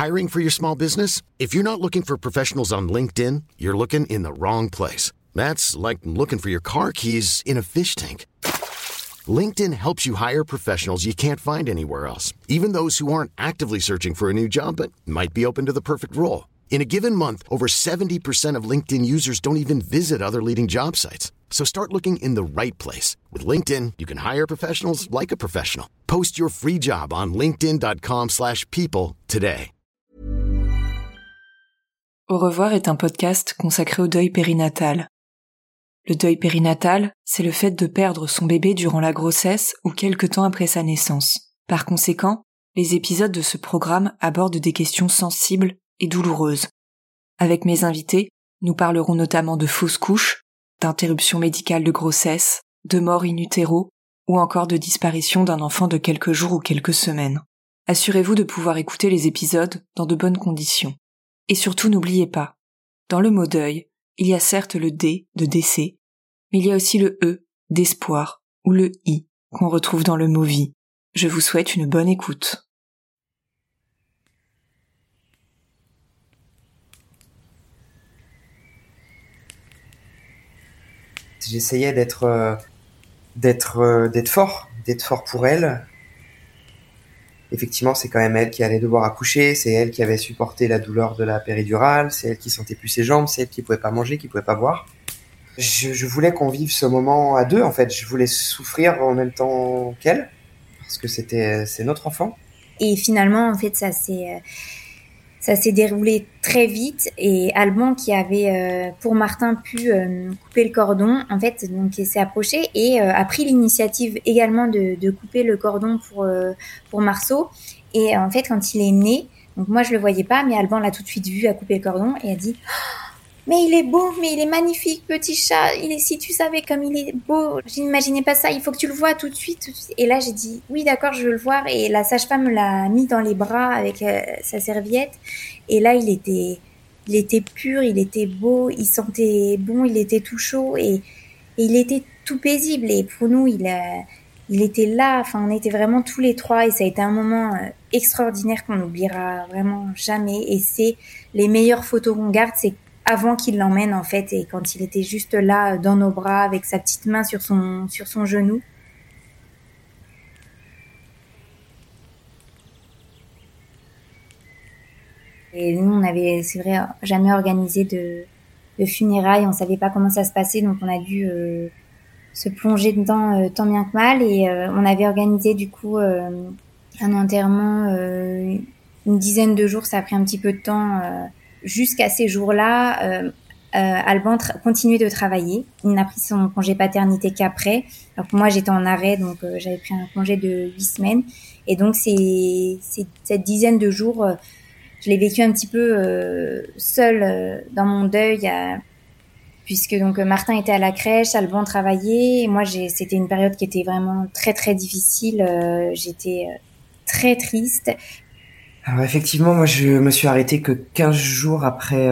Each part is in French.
Hiring for your small business? If you're not looking for professionals on LinkedIn, you're looking in the wrong place. That's like looking for your car keys in a fish tank. LinkedIn helps you hire professionals you can't find anywhere else, even those who aren't actively searching for a new job but might be open to the perfect role. In a given month, over 70% of LinkedIn users don't even visit other leading job sites. So start looking in the right place. With LinkedIn, you can hire professionals like a professional. Post your free job on linkedin.com/people today. Au revoir est un podcast consacré au deuil périnatal. Le deuil périnatal, c'est le fait de perdre son bébé durant la grossesse ou quelque temps après sa naissance. Par conséquent, les épisodes de ce programme abordent des questions sensibles et douloureuses. Avec mes invités, nous parlerons notamment de fausses couches, d'interruption médicale de grossesse, de mort in utero ou encore de disparition d'un enfant de quelques jours ou quelques semaines. Assurez-vous de pouvoir écouter les épisodes dans de bonnes conditions. Et surtout n'oubliez pas, dans le mot deuil, il y a certes le D de décès, mais il y a aussi le E d'espoir ou le I qu'on retrouve dans le mot vie. Je vous souhaite une bonne écoute. J'essayais d'être fort pour elle. Effectivement, c'est quand même elle qui allait devoir accoucher, c'est elle qui avait supporté la douleur de la péridurale, c'est elle qui sentait plus ses jambes, c'est elle qui pouvait pas manger, qui pouvait pas boire. Je voulais qu'on vive ce moment à deux, en fait. Je voulais souffrir en même temps qu'elle, parce que c'est notre enfant. Et finalement, en fait, ça s'est déroulé très vite, et Alban, qui avait pour Martin pu couper le cordon, en fait, donc il s'est approché et a pris l'initiative également de couper le cordon pour Marceau. Et en fait, quand il est né, donc moi je le voyais pas, mais Alban l'a tout de suite vu, a coupé le cordon et a dit « Mais il est beau, mais il est magnifique, petit chat. Si tu savais comme il est beau, je n'imaginais pas ça. Il faut que tu le vois tout de suite. » Et là, j'ai dit « Oui, d'accord, je veux le voir. » Et la sage-femme l'a mis dans les bras avec sa serviette. Et là, il était pur, il était beau, il sentait bon, il était tout chaud et il était tout paisible. Et pour nous, il était là. Enfin, on était vraiment tous les trois et ça a été un moment extraordinaire qu'on n'oubliera vraiment jamais. Et c'est les meilleures photos qu'on garde, c'est avant qu'il l'emmène en fait, et quand il était juste là dans nos bras avec sa petite main sur son genou. Et nous, on avait, c'est vrai, jamais organisé de funérailles, on savait pas comment ça se passait, donc on a dû se plonger dedans tant bien que mal, et on avait organisé du coup un enterrement une dizaine de jours, ça a pris un petit peu de temps. Jusqu'à ces jours-là, Alban continuait de travailler. Il n'a pris son congé paternité qu'après. Alors que moi, j'étais en arrêt, donc j'avais pris un congé de 8 semaines. Et donc, cette dizaine de jours, je l'ai vécu un petit peu seule dans mon deuil, puisque donc Martin était à la crèche, Alban travaillait. Et moi, c'était une période qui était vraiment très très difficile. J'étais très triste. Alors effectivement, moi je me suis arrêté que 15 jours après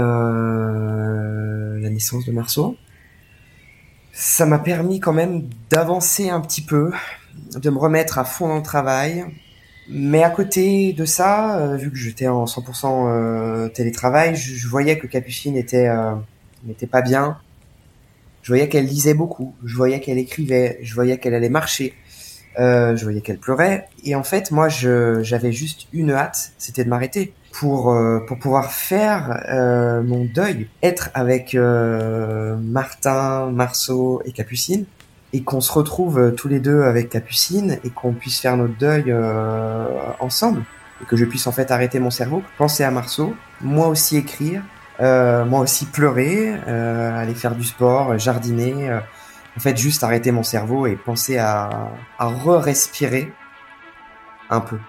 la naissance de Marceau. Ça m'a permis quand même d'avancer un petit peu, de me remettre à fond dans le travail. Mais à côté de ça, vu que j'étais en 100% télétravail, je voyais que Capucine n'était pas bien. Je voyais qu'elle lisait beaucoup, je voyais qu'elle écrivait, je voyais qu'elle allait marcher. Je voyais qu'elle pleurait, et en fait moi j'avais juste une hâte, c'était de m'arrêter pour pouvoir faire mon deuil, être avec Martin, Marceau et Capucine, et qu'on se retrouve tous les deux avec Capucine et qu'on puisse faire notre deuil ensemble, et que je puisse en fait arrêter mon cerveau, penser à Marceau, moi aussi écrire, moi aussi pleurer, aller faire du sport, jardiner. En fait, juste arrêter mon cerveau et penser à re-respirer un peu.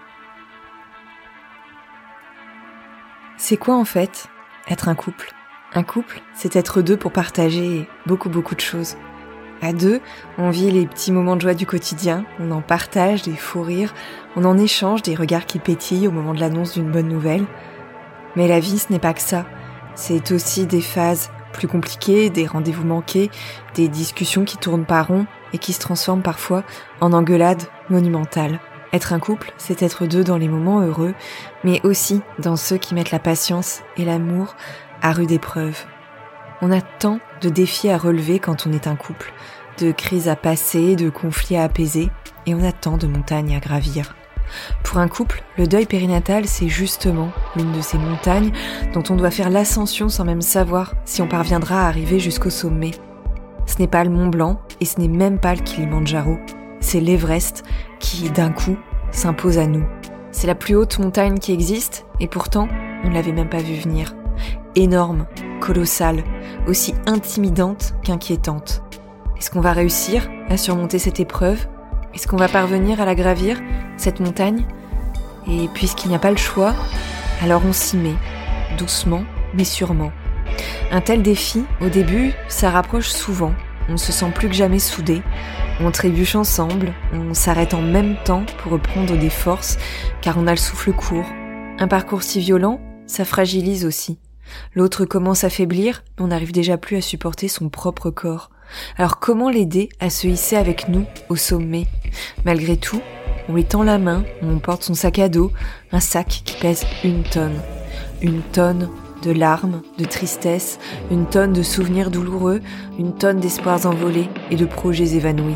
C'est quoi en fait, être un couple ? Un couple, c'est être deux pour partager beaucoup de choses. À deux, on vit les petits moments de joie du quotidien, on en partage des fous rires, on en échange des regards qui pétillent au moment de l'annonce d'une bonne nouvelle. Mais la vie, ce n'est pas que ça. C'est aussi des phases plus compliquées, des rendez-vous manqués, des discussions qui tournent pas rond et qui se transforment parfois en engueulades monumentales. Être un couple, c'est être deux dans les moments heureux, mais aussi dans ceux qui mettent la patience et l'amour à rude épreuve. On a tant de défis à relever quand on est un couple, de crises à passer, de conflits à apaiser, et on a tant de montagnes à gravir. Pour un couple, le deuil périnatal, c'est justement l'une de ces montagnes dont on doit faire l'ascension sans même savoir si on parviendra à arriver jusqu'au sommet. Ce n'est pas le Mont Blanc et ce n'est même pas le Kilimandjaro. C'est l'Everest qui, d'un coup, s'impose à nous. C'est la plus haute montagne qui existe et pourtant, on ne l'avait même pas vu venir. Énorme, colossale, aussi intimidante qu'inquiétante. Est-ce qu'on va réussir à surmonter cette épreuve ? Est-ce qu'on va parvenir à la gravir, cette montagne ? Et puisqu'il n'y a pas le choix, alors on s'y met, doucement mais sûrement. Un tel défi, au début, ça rapproche souvent. On se sent plus que jamais soudés. On trébuche ensemble, on s'arrête en même temps pour reprendre des forces, car on a le souffle court. Un parcours si violent, ça fragilise aussi. L'autre commence à faiblir, on n'arrive déjà plus à supporter son propre corps. Alors comment l'aider à se hisser avec nous au sommet ? Malgré tout, on lui tend la main, on porte son sac à dos, un sac qui pèse 1 tonne. 1 tonne de larmes, de tristesse, 1 tonne de souvenirs douloureux, 1 tonne d'espoirs envolés et de projets évanouis.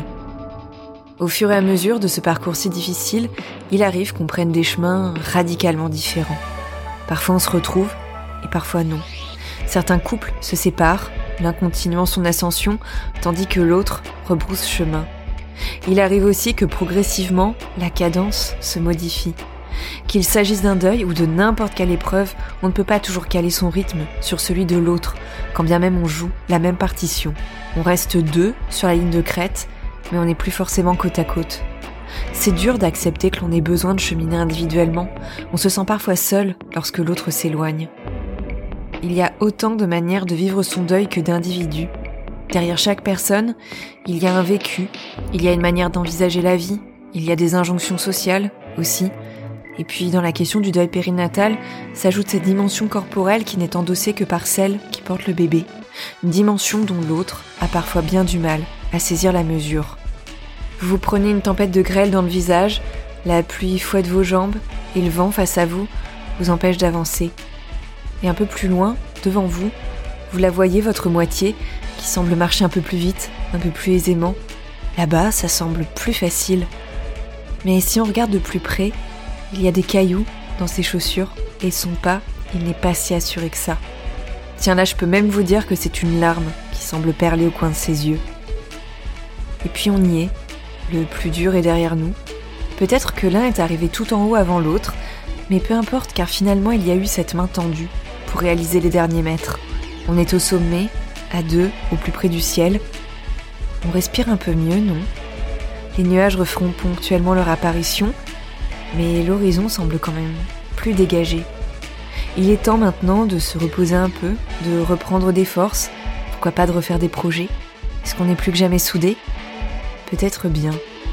Au fur et à mesure de ce parcours si difficile, il arrive qu'on prenne des chemins radicalement différents. Parfois on se retrouve, et parfois non. Certains couples se séparent, l'un continuant son ascension, tandis que l'autre rebrousse chemin. Il arrive aussi que progressivement, la cadence se modifie. Qu'il s'agisse d'un deuil ou de n'importe quelle épreuve, on ne peut pas toujours caler son rythme sur celui de l'autre, quand bien même on joue la même partition. On reste deux sur la ligne de crête, mais on n'est plus forcément côte à côte. C'est dur d'accepter que l'on ait besoin de cheminer individuellement. On se sent parfois seul lorsque l'autre s'éloigne. Il y a autant de manières de vivre son deuil que d'individus. Derrière chaque personne, il y a un vécu, il y a une manière d'envisager la vie, il y a des injonctions sociales aussi. Et puis dans la question du deuil périnatal, s'ajoute cette dimension corporelle qui n'est endossée que par celle qui porte le bébé. Une dimension dont l'autre a parfois bien du mal à saisir la mesure. Vous vous prenez une tempête de grêle dans le visage, la pluie fouette vos jambes et le vent face à vous empêche d'avancer. Et un peu plus loin, devant vous, vous la voyez, votre moitié, qui semble marcher un peu plus vite, un peu plus aisément. Là-bas, ça semble plus facile. Mais si on regarde de plus près, il y a des cailloux dans ses chaussures et son pas, il n'est pas si assuré que ça. Tiens, là, je peux même vous dire que c'est une larme qui semble perler au coin de ses yeux. Et puis on y est, le plus dur est derrière nous. Peut-être que l'un est arrivé tout en haut avant l'autre, mais peu importe car finalement il y a eu cette main tendue pour réaliser les derniers mètres. On est au sommet, à deux, au plus près du ciel. On respire un peu mieux, non ? Les nuages referont ponctuellement leur apparition, mais l'horizon semble quand même plus dégagé. Il est temps maintenant de se reposer un peu, de reprendre des forces, pourquoi pas de refaire des projets ? Est-ce qu'on est plus que jamais soudés ? Peut-être bien.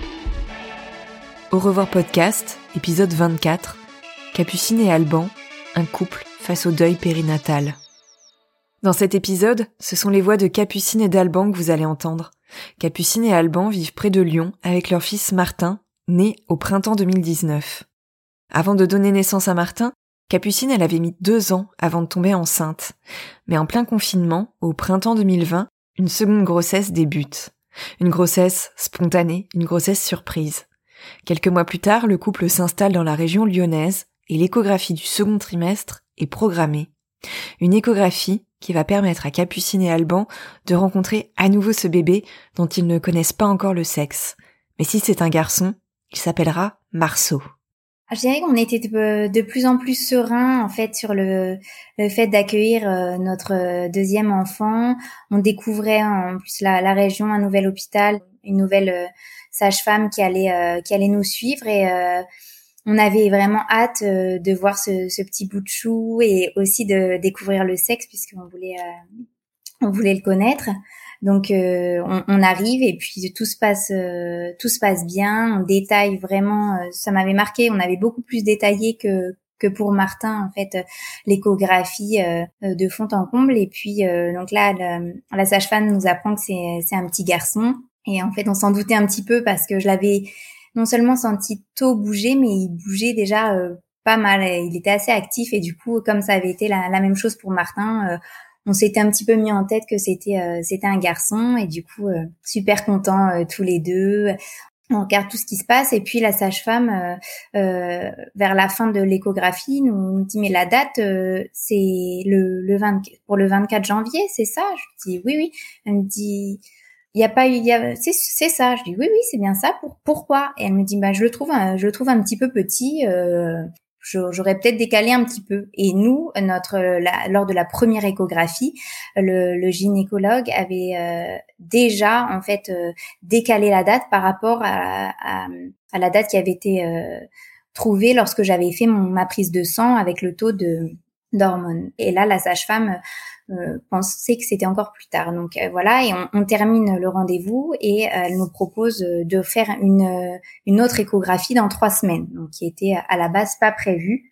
Au revoir podcast, épisode 24, Capucine et Alban, un couple face au deuil périnatal. Dans cet épisode, ce sont les voix de Capucine et d'Alban que vous allez entendre. Capucine et Alban vivent près de Lyon avec leur fils Martin, né au printemps 2019. Avant de donner naissance à Martin, Capucine, elle avait mis 2 ans avant de tomber enceinte. Mais en plein confinement, au printemps 2020, une seconde grossesse débute. Une grossesse spontanée, une grossesse surprise. Quelques mois plus tard, le couple s'installe dans la région lyonnaise et l'échographie du second trimestre est programmée. Une échographie qui va permettre à Capucine et Alban de rencontrer à nouveau ce bébé dont ils ne connaissent pas encore le sexe. Mais si c'est un garçon, il s'appellera Marceau. Je dirais qu'on était de plus en plus serein en fait sur le fait d'accueillir notre deuxième enfant. On découvrait en plus la région, un nouvel hôpital, une nouvelle sage-femme qui allait nous suivre et on avait vraiment hâte de voir ce petit bout de chou et aussi de découvrir le sexe puisqu'on voulait le connaître. Donc on arrive et puis tout se passe bien. On détaille vraiment, ça m'avait marqué. On avait beaucoup plus détaillé que pour Martin en fait l'échographie de fond en comble. Et puis donc là la sage-femme nous apprend que c'est un petit garçon. Et en fait on s'en doutait un petit peu parce que je l'avais non seulement senti tôt bouger, mais il bougeait déjà pas mal. Il était assez actif et du coup, comme ça avait été la même chose pour Martin, on s'était un petit peu mis en tête que c'était un garçon et du coup, super contents tous les deux. On regarde tout ce qui se passe et puis la sage-femme, vers la fin de l'échographie, nous dit mais la date, c'est pour le 24 janvier, c'est ça? Je dis oui, oui. Elle me dit c'est ça. Je dis oui, oui, c'est bien ça. Pourquoi? Et elle me dit je le trouve un petit peu petit. J'aurais peut-être décalé un petit peu. Et nous, lors de la première échographie, le gynécologue avait déjà en fait décalé la date par rapport à la date qui avait été trouvée lorsque j'avais fait ma prise de sang avec le taux d'hormones. Et là, la sage-femme pensait que c'était encore plus tard. Donc voilà, et on termine le rendez-vous et elle nous propose de faire une autre échographie dans 3 semaines, donc qui était à la base pas prévue,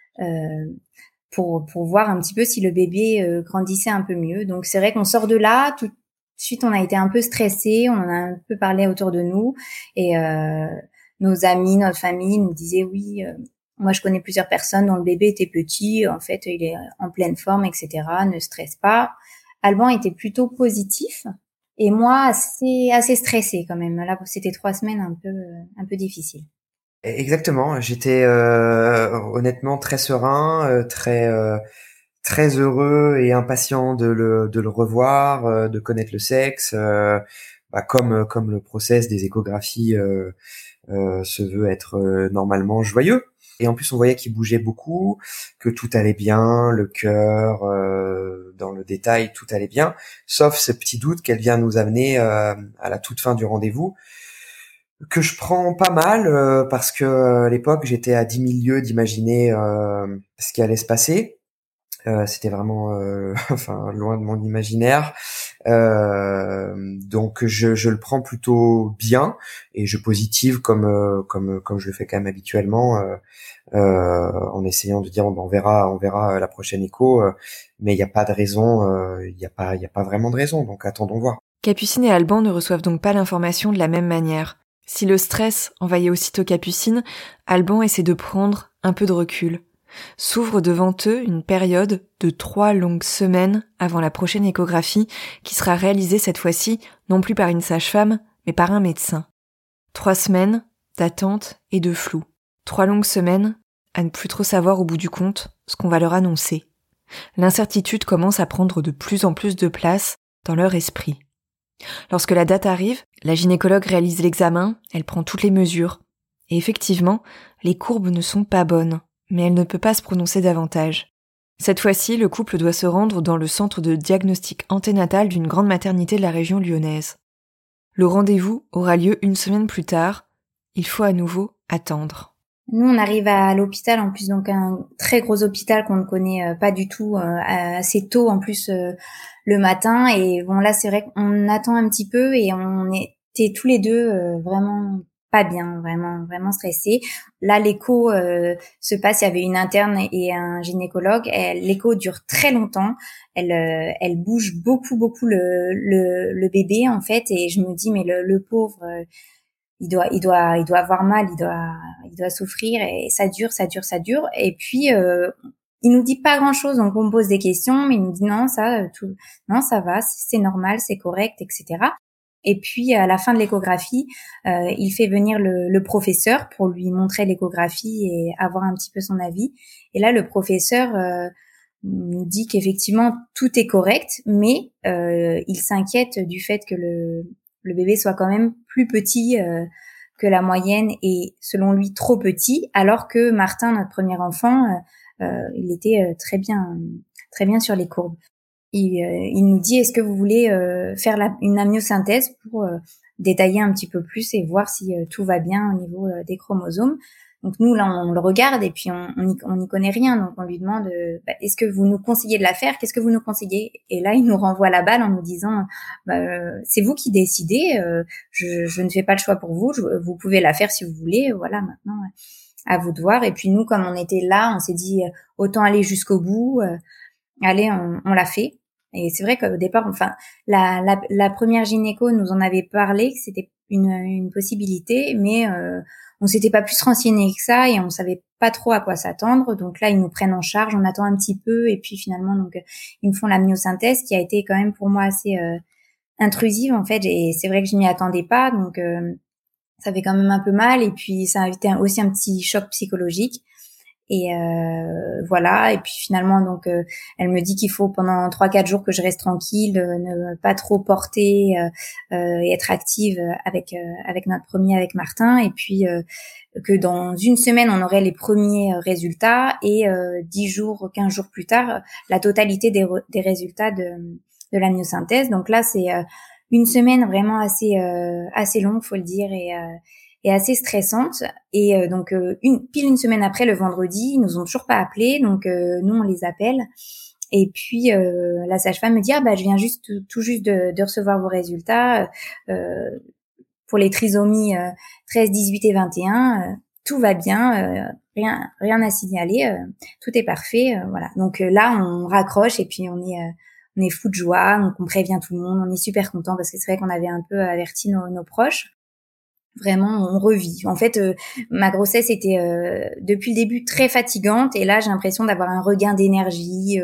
pour voir un petit peu si le bébé grandissait un peu mieux. Donc c'est vrai qu'on sort de là, tout de suite on a été un peu stressés, on en a un peu parlé autour de nous et nos amis, notre famille nous disaient oui. Moi, je connais plusieurs personnes dont le bébé était petit. En fait, il est en pleine forme, etc. Ne stresse pas. Alban était plutôt positif. Et moi, assez stressée quand même. Là, c'était 3 semaines un peu difficiles. Exactement. J'étais honnêtement très serein, très heureux et impatient de le revoir, de connaître le sexe, comme le process des échographies se veut être normalement joyeux. Et en plus, on voyait qu'il bougeait beaucoup, que tout allait bien, le cœur, dans le détail, tout allait bien, sauf ce petit doute qu'elle vient nous amener à la toute fin du rendez-vous, que je prends pas mal, parce que à l'époque, j'étais à 10 000 lieues d'imaginer ce qui allait se passer. C'était vraiment enfin loin de mon imaginaire. Donc je le prends plutôt bien et je positive comme je le fais quand même habituellement, en essayant de dire on verra la prochaine écho, mais il y a pas de raison, il y a pas vraiment de raison, donc attendons voir. Capucine et Alban ne reçoivent donc pas l'information de la même manière. Si le stress envahit aussitôt Capucine, Alban essaie de prendre un peu de recul. S'ouvre devant eux une période de 3 longues semaines avant la prochaine échographie qui sera réalisée cette fois-ci non plus par une sage-femme, mais par un médecin. 3 semaines d'attente et de flou. 3 longues semaines à ne plus trop savoir au bout du compte ce qu'on va leur annoncer. L'incertitude commence à prendre de plus en plus de place dans leur esprit. Lorsque la date arrive, la gynécologue réalise l'examen, elle prend toutes les mesures. Et effectivement, les courbes ne sont pas bonnes, mais elle ne peut pas se prononcer davantage. Cette fois-ci, le couple doit se rendre dans le centre de diagnostic anténatal d'une grande maternité de la région lyonnaise. Le rendez-vous aura lieu 1 semaine plus tard. Il faut à nouveau attendre. Nous, on arrive à l'hôpital, en plus, donc un très gros hôpital qu'on ne connaît pas du tout, assez tôt en plus le matin. Et bon, là, c'est vrai qu'on attend un petit peu et on était tous les deux vraiment pas bien, vraiment stressés. Là, l'écho se passe, il y avait une interne et un gynécologue. L'écho dure très longtemps. Elle bouge beaucoup le bébé en fait. Et je me dis mais le pauvre. Il doit avoir mal, il doit souffrir et ça dure. Et puis, il nous dit pas grand chose, donc on me pose des questions, mais il nous dit non, ça va, c'est normal, c'est correct, etc. Et puis, à la fin de l'échographie, il fait venir le professeur pour lui montrer l'échographie et avoir un petit peu son avis. Et là, le professeur, nous dit qu'effectivement, tout est correct, mais, il s'inquiète du fait que le bébé soit quand même plus petit que la moyenne et selon lui trop petit, alors que Martin, notre premier enfant, il était très bien sur les courbes. Il nous dit est-ce que vous voulez faire une amniosynthèse pour détailler un petit peu plus et voir si tout va bien au niveau des chromosomes. Donc nous là on le regarde et puis on n'y connaît rien, donc on lui demande est-ce que vous nous conseillez de la faire, qu'est-ce que vous nous conseillez? Et là il nous renvoie la balle en nous disant c'est vous qui décidez, je ne fais pas le choix pour vous, vous pouvez la faire si vous voulez, voilà maintenant à vous de voir. Et puis nous comme on était là, on s'est dit autant aller jusqu'au bout, allez on l'a fait. Et c'est vrai qu'au départ, enfin, la première gynéco nous en avait parlé, que c'était une possibilité, mais on s'était pas plus renseigné que ça et on savait pas trop à quoi s'attendre. Donc là, ils nous prennent en charge, on attend un petit peu et puis finalement, donc ils me font la myosynthèse qui a été quand même pour moi assez intrusive en fait. Et c'est vrai que je m'y attendais pas, donc ça fait quand même un peu mal. Et puis ça a été aussi un petit choc psychologique. Et voilà. Et puis finalement, donc elle me dit qu'il faut pendant 3-4 jours que je reste tranquille, ne pas trop porter et être active avec notre premier, avec Martin. Et puis que dans une semaine, on aurait les premiers résultats et 10 jours, 15 jours plus tard, la totalité des résultats de la myosynthèse. Donc là, c'est une semaine vraiment assez longue, faut le dire, et assez stressante. Et donc pile une semaine après, le vendredi, ils nous ont toujours pas appelés, donc nous on les appelle. Et puis la sage-femme me dit je viens tout juste de recevoir vos résultats pour les trisomies 13, 18 et 21. Tout va bien, rien à signaler, tout est parfait, voilà. Donc là on raccroche et puis on est fou de joie, donc on prévient tout le monde, on est super content parce que c'est vrai qu'on avait un peu averti nos proches. Vraiment, on revit. En fait, ma grossesse était depuis le début très fatigante et là, j'ai l'impression d'avoir un regain d'énergie,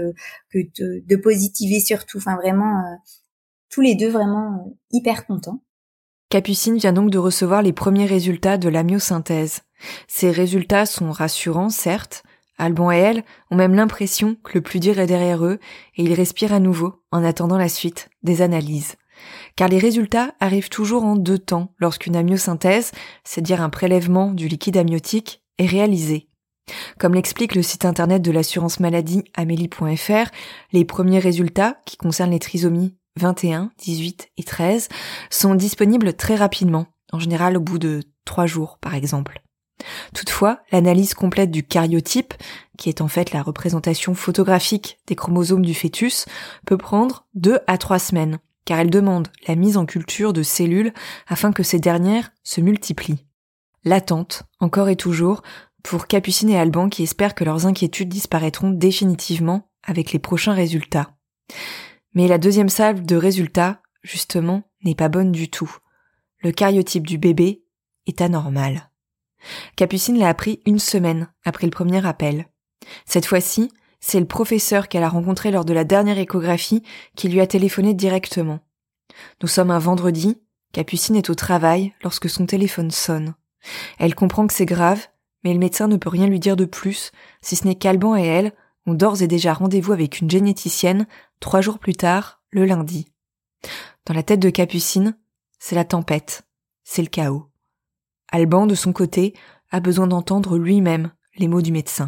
de positiver surtout. Enfin, vraiment, tous les deux vraiment hyper contents. Capucine vient donc de recevoir les premiers résultats de la myosynthèse. Ces résultats sont rassurants, certes. Alban et elle ont même l'impression que le plus dur est derrière eux et ils respirent à nouveau en attendant la suite des analyses. Car les résultats arrivent toujours en 2 temps lorsqu'une amyosynthèse, c'est-à-dire un prélèvement du liquide amniotique, est réalisé. Comme l'explique le site internet de l'assurance maladie amélie.fr, les premiers résultats, qui concernent les trisomies 21, 18 et 13, sont disponibles très rapidement, en général au bout de 3 jours par exemple. Toutefois, l'analyse complète du caryotype, qui est en fait la représentation photographique des chromosomes du fœtus, peut prendre 2 à 3 semaines. Car elle demande la mise en culture de cellules afin que ces dernières se multiplient. L'attente, encore et toujours, pour Capucine et Alban qui espèrent que leurs inquiétudes disparaîtront définitivement avec les prochains résultats. Mais la deuxième salve de résultats, justement, n'est pas bonne du tout. Le caryotype du bébé est anormal. Capucine l'a appris 1 semaine après le premier appel. Cette fois-ci, c'est le professeur qu'elle a rencontré lors de la dernière échographie qui lui a téléphoné directement. Nous sommes un vendredi, Capucine est au travail lorsque son téléphone sonne. Elle comprend que c'est grave, mais le médecin ne peut rien lui dire de plus, si ce n'est qu'Alban et elle ont d'ores et déjà rendez-vous avec une généticienne 3 jours plus tard, le lundi. Dans la tête de Capucine, c'est la tempête, c'est le chaos. Alban, de son côté, a besoin d'entendre lui-même les mots du médecin.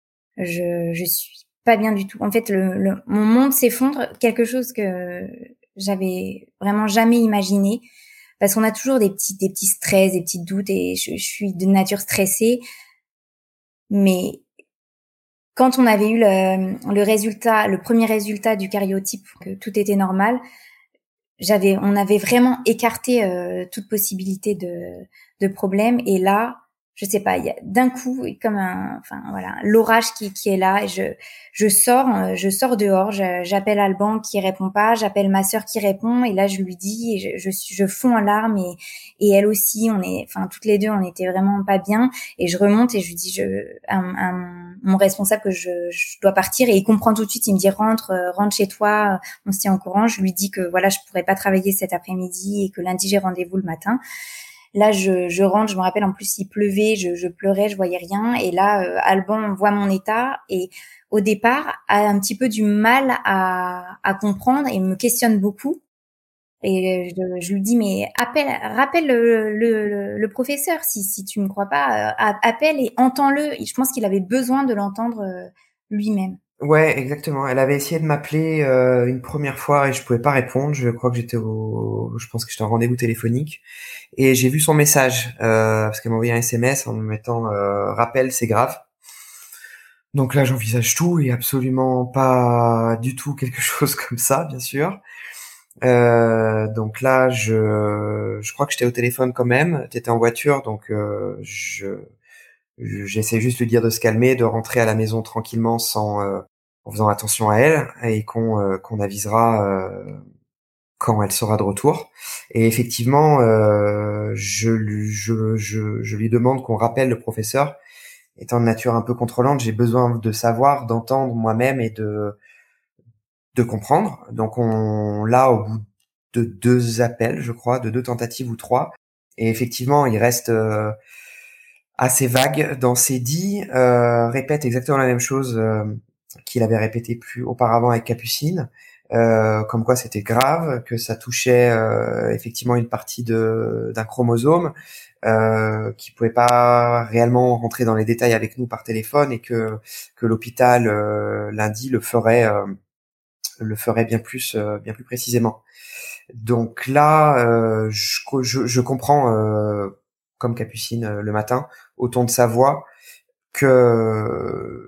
Je suis pas bien du tout. En fait, mon monde s'effondre, quelque chose que j'avais vraiment jamais imaginé, parce qu'on a toujours des petits stress, des petits doutes, et je suis de nature stressée. Mais quand on avait eu le premier résultat du caryotype, que tout était normal, on avait vraiment écarté toute possibilité de problème. Et là, je sais pas, il y a d'un coup comme l'orage qui est là. Et je sors dehors, j'appelle Alban qui répond pas, j'appelle ma sœur qui répond, et là je lui dis, et je fonds en larmes, et elle aussi, toutes les deux, on était vraiment pas bien. Et je remonte et je lui dis mon responsable que je dois partir, et il comprend tout de suite, il me dit rentre chez toi, on se tient au courant. Je lui dis que voilà, je pourrais pas travailler cet après-midi et que lundi j'ai rendez-vous le matin. Là, je rentre, je me rappelle, en plus, il pleuvait, je pleurais, je voyais rien. Et là, Alban voit mon état et au départ, a un petit peu du mal à comprendre et me questionne beaucoup. Et je lui dis, mais rappelle le professeur, si tu me crois pas, appelle et entends-le. Et je pense qu'il avait besoin de l'entendre lui-même. Ouais, exactement. Elle avait essayé de m'appeler une première fois et je pouvais pas répondre. Je crois que je pense que j'étais en rendez-vous téléphonique et j'ai vu son message parce qu'elle m'a envoyé un SMS en me mettant rappel, c'est grave. Donc là, j'envisage tout et absolument pas du tout quelque chose comme ça, bien sûr. Donc là, je crois que j'étais au téléphone quand même. T'étais en voiture, donc j'essaie juste de lui dire de se calmer, de rentrer à la maison tranquillement en faisant attention à elle, et qu'on avisera quand elle sera de retour. Et effectivement, je lui demande qu'on rappelle le professeur. Étant de nature un peu contrôlante, j'ai besoin de savoir, d'entendre moi-même et de comprendre. Donc là, au bout de 2 appels, je crois, de 2 tentatives ou 3, et effectivement, il reste assez vague dans ses dits, répète exactement la même chose qu'il avait répété plus auparavant avec Capucine, comme quoi c'était grave, que ça touchait effectivement une partie d'un chromosome, qui pouvait pas réellement rentrer dans les détails avec nous par téléphone, et que l'hôpital lundi le ferait bien plus précisément. Donc là, je comprends, comme Capucine le matin, au ton de sa voix, que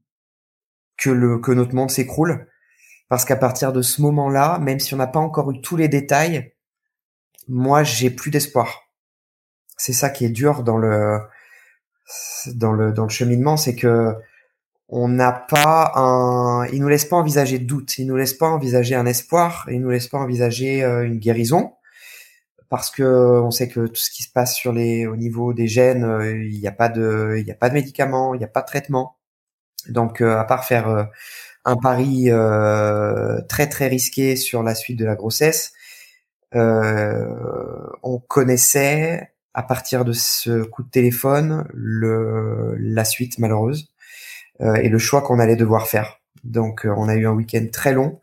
notre monde s'écroule, parce qu'à partir de ce moment-là, même si on n'a pas encore eu tous les détails, moi j'ai plus d'espoir. C'est ça qui est dur dans le cheminement, c'est que on n'a pas il nous laisse pas envisager de doute, il nous laisse pas envisager un espoir, il nous laisse pas envisager une guérison, parce que on sait que tout ce qui se passe au niveau des gènes, il n'y a pas de médicaments, il n'y a pas de traitement. Donc à part faire un pari très très risqué sur la suite de la grossesse, on connaissait à partir de ce coup de téléphone la suite malheureuse, et le choix qu'on allait devoir faire. Donc on a eu un week-end très long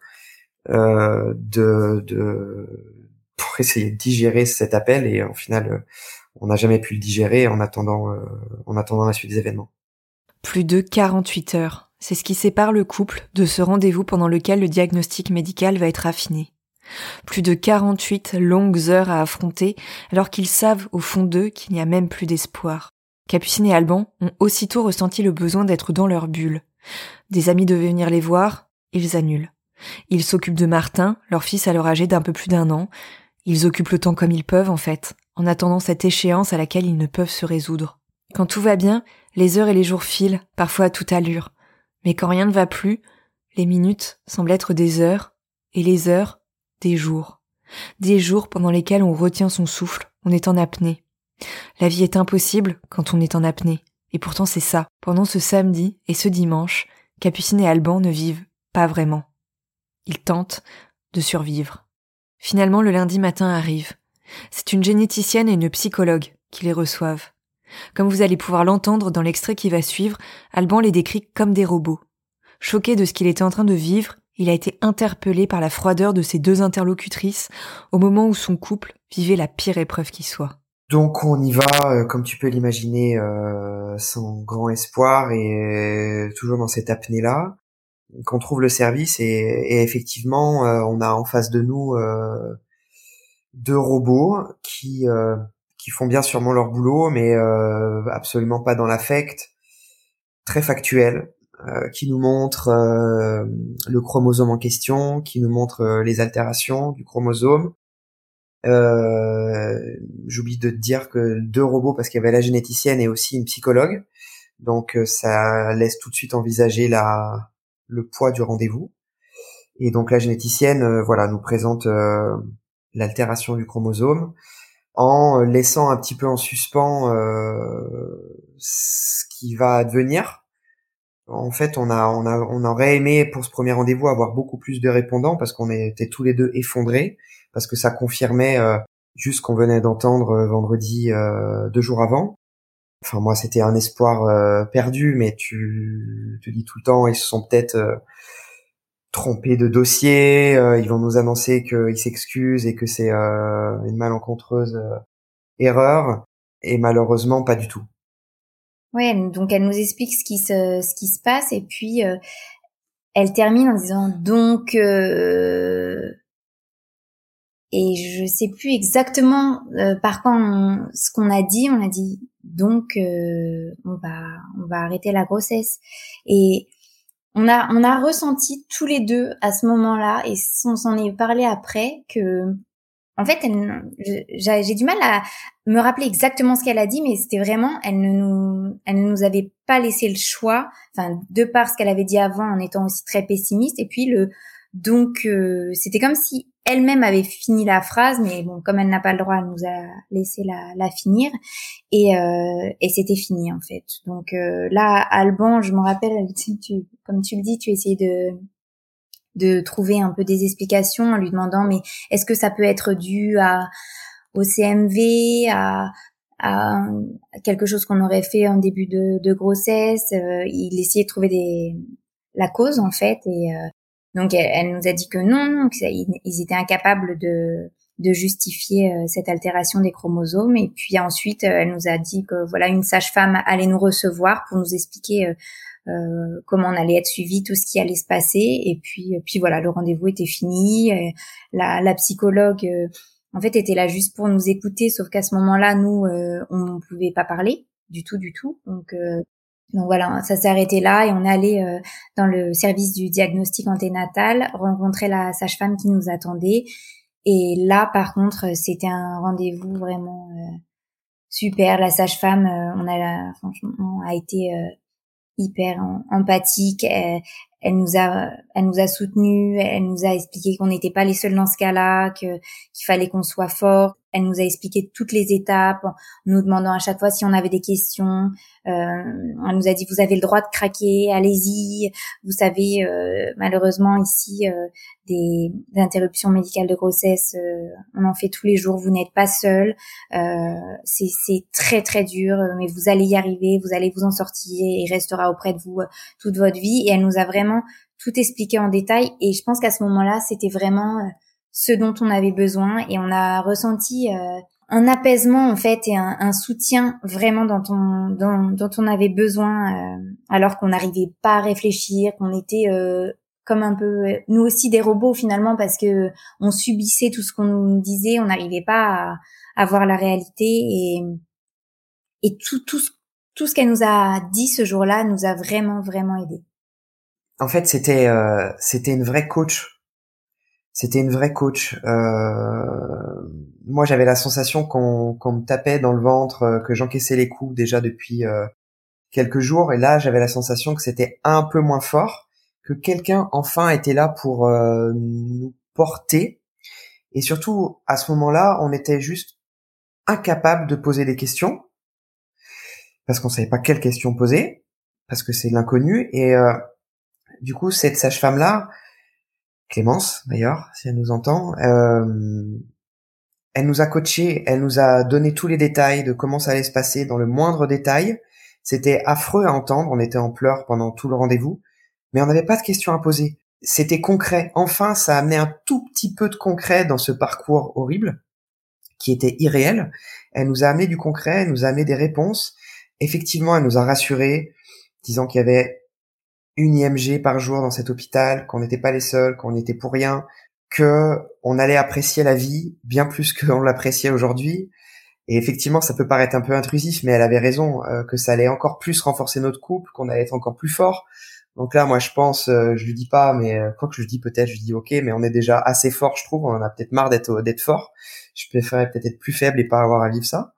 pour essayer de digérer cet appel, et au final on n'a jamais pu le digérer en attendant la suite des événements. Plus de 48 heures, c'est ce qui sépare le couple de ce rendez-vous pendant lequel le diagnostic médical va être affiné. Plus de 48 longues heures à affronter, alors qu'ils savent au fond d'eux qu'il n'y a même plus d'espoir. Capucine et Alban ont aussitôt ressenti le besoin d'être dans leur bulle. Des amis devaient venir les voir, ils annulent. Ils s'occupent de Martin, leur fils alors âgé d'un peu plus d'1 an. Ils occupent le temps comme ils peuvent en fait, en attendant cette échéance à laquelle ils ne peuvent se résoudre. Quand tout va bien, les heures et les jours filent, parfois à toute allure. Mais quand rien ne va plus, les minutes semblent être des heures, et les heures, des jours. Des jours pendant lesquels on retient son souffle, on est en apnée. La vie est impossible quand on est en apnée. Et pourtant c'est ça. Pendant ce samedi et ce dimanche, Capucine et Alban ne vivent pas vraiment. Ils tentent de survivre. Finalement, le lundi matin arrive. C'est une généticienne et une psychologue qui les reçoivent. Comme vous allez pouvoir l'entendre dans l'extrait qui va suivre, Alban les décrit comme des robots. Choqué de ce qu'il était en train de vivre, il a été interpellé par la froideur de ses 2 interlocutrices au moment où son couple vivait la pire épreuve qui soit. Donc on y va, comme tu peux l'imaginer, sans grand espoir, et toujours dans cette apnée-là, qu'on trouve le service, et effectivement, on a en face de nous 2 robots qui font bien sûrement leur boulot, mais absolument pas dans l'affect, très factuel, qui nous montrent le chromosome en question, qui nous montrent les altérations du chromosome. J'oublie de te dire que 2 robots, parce qu'il y avait la généticienne et aussi une psychologue, donc ça laisse tout de suite envisager le poids du rendez-vous. Et donc la généticienne nous présente l'altération du chromosome, en laissant un petit peu en suspens ce qui va advenir. En fait, on aurait aimé pour ce premier rendez-vous avoir beaucoup plus de répondants, parce qu'on était tous les 2 effondrés, parce que ça confirmait juste ce qu'on venait d'entendre vendredi 2 jours avant. Enfin, moi, c'était un espoir perdu, mais tu te dis tout le temps, ils se sont peut-être trompés de dossier, ils vont nous annoncer qu'ils s'excusent et que c'est une malencontreuse erreur, et malheureusement pas du tout. Ouais, donc elle nous explique ce qui se passe, et puis elle termine en disant donc et je sais plus exactement par quoi ce qu'on a dit. On a dit donc on va arrêter la grossesse, et on a ressenti tous les 2 à ce moment-là, et on s'en est parlé après, que en fait j'ai du mal à me rappeler exactement ce qu'elle a dit, mais c'était vraiment, elle ne nous avait pas laissé le choix, enfin, de par ce qu'elle avait dit avant, en étant aussi très pessimiste, et puis Donc c'était comme si elle-même avait fini la phrase, mais bon, comme elle n'a pas le droit, elle nous a laissé la finir et c'était fini en fait. Donc là, Alban, je me rappelle, comme tu le dis, tu essayais de trouver un peu des explications en lui demandant mais est-ce que ça peut être dû au CMV, à quelque chose qu'on aurait fait en début de grossesse. Il essayait de trouver la cause en fait et donc elle nous a dit que non, ils étaient incapables de justifier cette altération des chromosomes et puis ensuite elle nous a dit que voilà une sage-femme allait nous recevoir pour nous expliquer comment on allait être suivi, tout ce qui allait se passer et puis voilà le rendez-vous était fini. La psychologue en fait était là juste pour nous écouter, sauf qu'à ce moment-là nous on ne pouvait pas parler du tout. Donc voilà, ça s'est arrêté là et on est allé dans le service du diagnostic anténatal rencontrer la sage-femme qui nous attendait. Et là, par contre, c'était un rendez-vous vraiment super. La sage-femme, franchement, a été hyper empathique. Elle nous a soutenus. Elle nous a expliqué qu'on n'était pas les seuls dans ce cas-là, qu'il fallait qu'on soit fort. Elle nous a expliqué toutes les étapes, en nous demandant à chaque fois si on avait des questions. Elle nous a dit vous avez le droit de craquer, allez-y. Vous savez, malheureusement ici, des interruptions médicales de grossesse, on en fait tous les jours. Vous n'êtes pas seul. C'est très très dur, mais vous allez y arriver. Vous allez vous en sortir et il restera auprès de vous toute votre vie. Et elle nous a vraiment tout expliqué en détail. Et je pense qu'à ce moment-là, c'était vraiment ce dont on avait besoin et on a ressenti un apaisement en fait et un soutien vraiment dont on avait besoin alors qu'on n'arrivait pas à réfléchir, qu'on était comme un peu nous aussi des robots finalement parce que on subissait tout ce qu'on nous disait, on n'arrivait pas à voir la réalité et tout ce qu'elle nous a dit ce jour-là nous a vraiment vraiment aidé. En fait, c'était une vraie coach. C'était une vraie coach. Moi, j'avais la sensation qu'on me tapait dans le ventre, que j'encaissais les coups déjà depuis quelques jours. Et là, j'avais la sensation que c'était un peu moins fort, que quelqu'un enfin était là pour nous porter. Et surtout, à ce moment-là, on était juste incapable de poser des questions parce qu'on savait pas quelles questions poser, parce que c'est l'inconnu. Et du coup, cette sage-femme-là, Clémence d'ailleurs, si elle nous entend, elle nous a coachés, elle nous a donné tous les détails de comment ça allait se passer dans le moindre détail. C'était affreux à entendre, on était en pleurs pendant tout le rendez-vous, mais on n'avait pas de questions à poser. C'était concret. Enfin, ça a amené un tout petit peu de concret dans ce parcours horrible, qui était irréel. Elle nous a amené du concret, elle nous a amené des réponses. Effectivement, elle nous a rassurés, disant qu'il y avait une IMG par jour dans cet hôpital, qu'on n'était pas les seuls, qu'on n'y était pour rien, que on allait apprécier la vie bien plus qu'on l'appréciait aujourd'hui. Et effectivement, ça peut paraître un peu intrusif, mais elle avait raison, que ça allait encore plus renforcer notre couple, qu'on allait être encore plus fort. Donc là, moi, je pense, je lui dis pas, mais quoi que je dis peut-être, je dis ok, mais on est déjà assez fort, je trouve. On en a peut-être marre d'être fort. Je préférerais peut-être être plus faible et pas avoir à vivre ça.